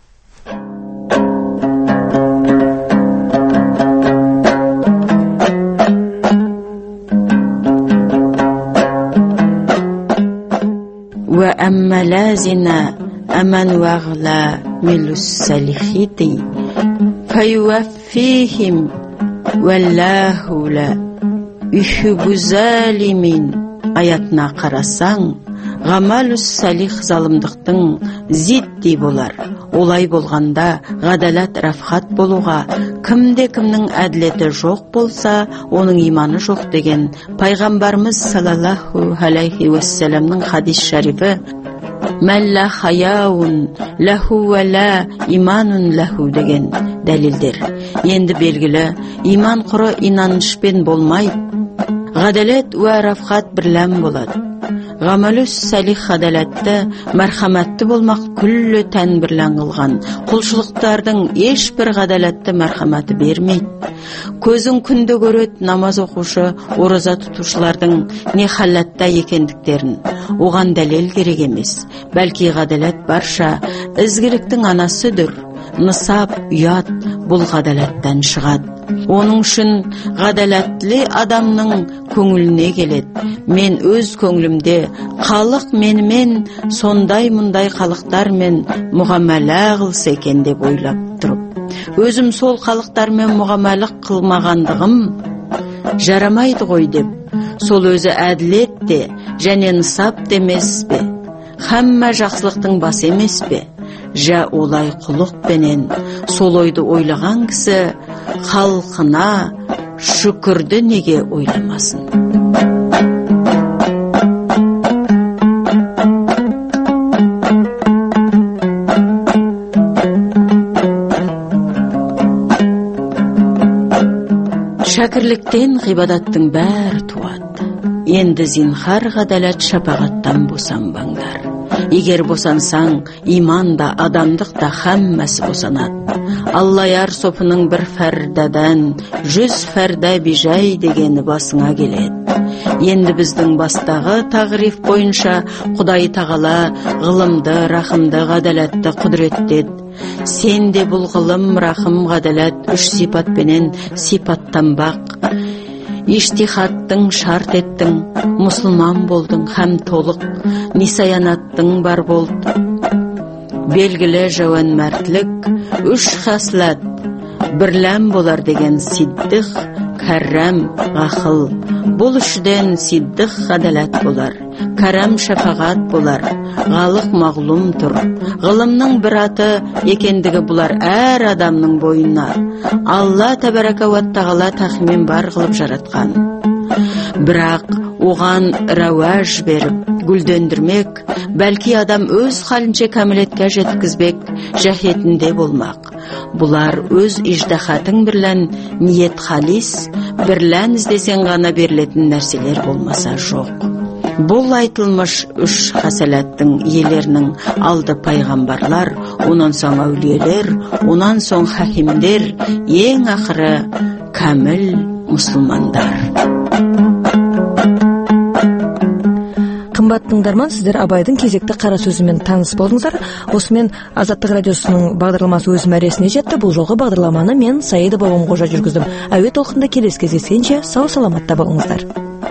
Wa amma lazina aman waghla milus salihiti fayuwaffihim wallahu la yuhibbu zalimin аятына қарасаң, ғамалус салих залымдықтың зидди болар. Олай болғанда, ғадалат рафхат болуға, кімде-кімнің әділеті жоқ болса, оның иманы жоқ деген пайғамбарымыз саллаллаху алейхи уассаламның хадис шарифі «Мәлла хаяун лаху вәлә иманун лаху» деген дәлелдер. Енді белгілі, иман құры инанышпен болмайды. Ғадалет уә рафхат бірләм болады. Ғамалус салих ғадалетті, мәрхәмәтті болмақ күллі тән бірлән қылған. Құлшылықтардың ешбір ғадалетті мәрхәмәті бермейді. Көзің күнді көрет намаз оқушы, ораза тұтушылардың не халатта екендіктерін. Оған дәлел керек емес. Бәлки ғадалет барша ізгіліктің анасыдыр. Нысап, ұят бұл ғадалеттен шығады. Оның үшін ғадаләтлі адамның көңіліне келеді. Мен өз көңілімде халық менімен сондай мұндай халықтармен мұғамәлә қылса екен деп ойлап тұрып, өзім сол халықтармен мұғамәлік қылмағандығым жарамайды ғой деп, сол өзі әділет де және нысап демес бе? Хамма жақсылықтың басы емес бе? Жа олай құлықпенен сол ойды ойлаған кісі халқына шүкірді неге ойламасын? Тірліктен ғибадаттың бәр туады. Енді зинхар ғадалат шапағаттан босанбаңдар. Егер босансаң, иман да, адамдық та хаммасы босанады. Аллаяр сопының бір фәрдәдән 100 фәрдә бижай дегені басыңа келеді. Енді біздің бастағы тағриф бойынша Құдай тағала ғылымды, рахымды, ғадалатты құдіреттеді. Сен де бұл ғылым, рахым, ғадалат 3 сипатпенен сипаттанбақ. Иштихаттың шарт еттің, мұсылман болдың, һәм толық нисаянаттың бар болды. Белгілі жауан мәртлік 3 хаслат бірләм болар деген сиддық, кәррәм, ғақыл. Бұл үшден сиддық ғадалат болар, кәрәм шафағат болар, ғалық мағлум тұр. Ғылымның бір аты екендігі бұлар әр адамның бойына. Алла тәбәрәка ва тағала тақимен бар қылып жаратқан. Бірақ оған рауаж беріп, гүлдендірмек, бәлки адам өз халінше кәмілетке жеткізбек жәхетінде болмақ. Бұлар өз иждахатың бірлән ниет халис, бірлән іздесен ғана берілетін нәрселер болмаса жоқ. Бұл айтылмыш 3 хасалаттың иелерінің алды пайғамбарлар, онан соң әулиелер, онан соң хакимдер, ең ақыры кәміл мұсылмандар. Қымбатты тыңдарман, сіздер Абайдың кезекті қара сөзімен таныс болдыңыздар. Осымен Азаттық радиосының бағдарламасы өз мәресіне жетті. Бұл жолғы бағдарламаны мен Саида Бабамқожа жүргіздім. Әуе толқында келесі кездескенше сау саламатта болыңыздар.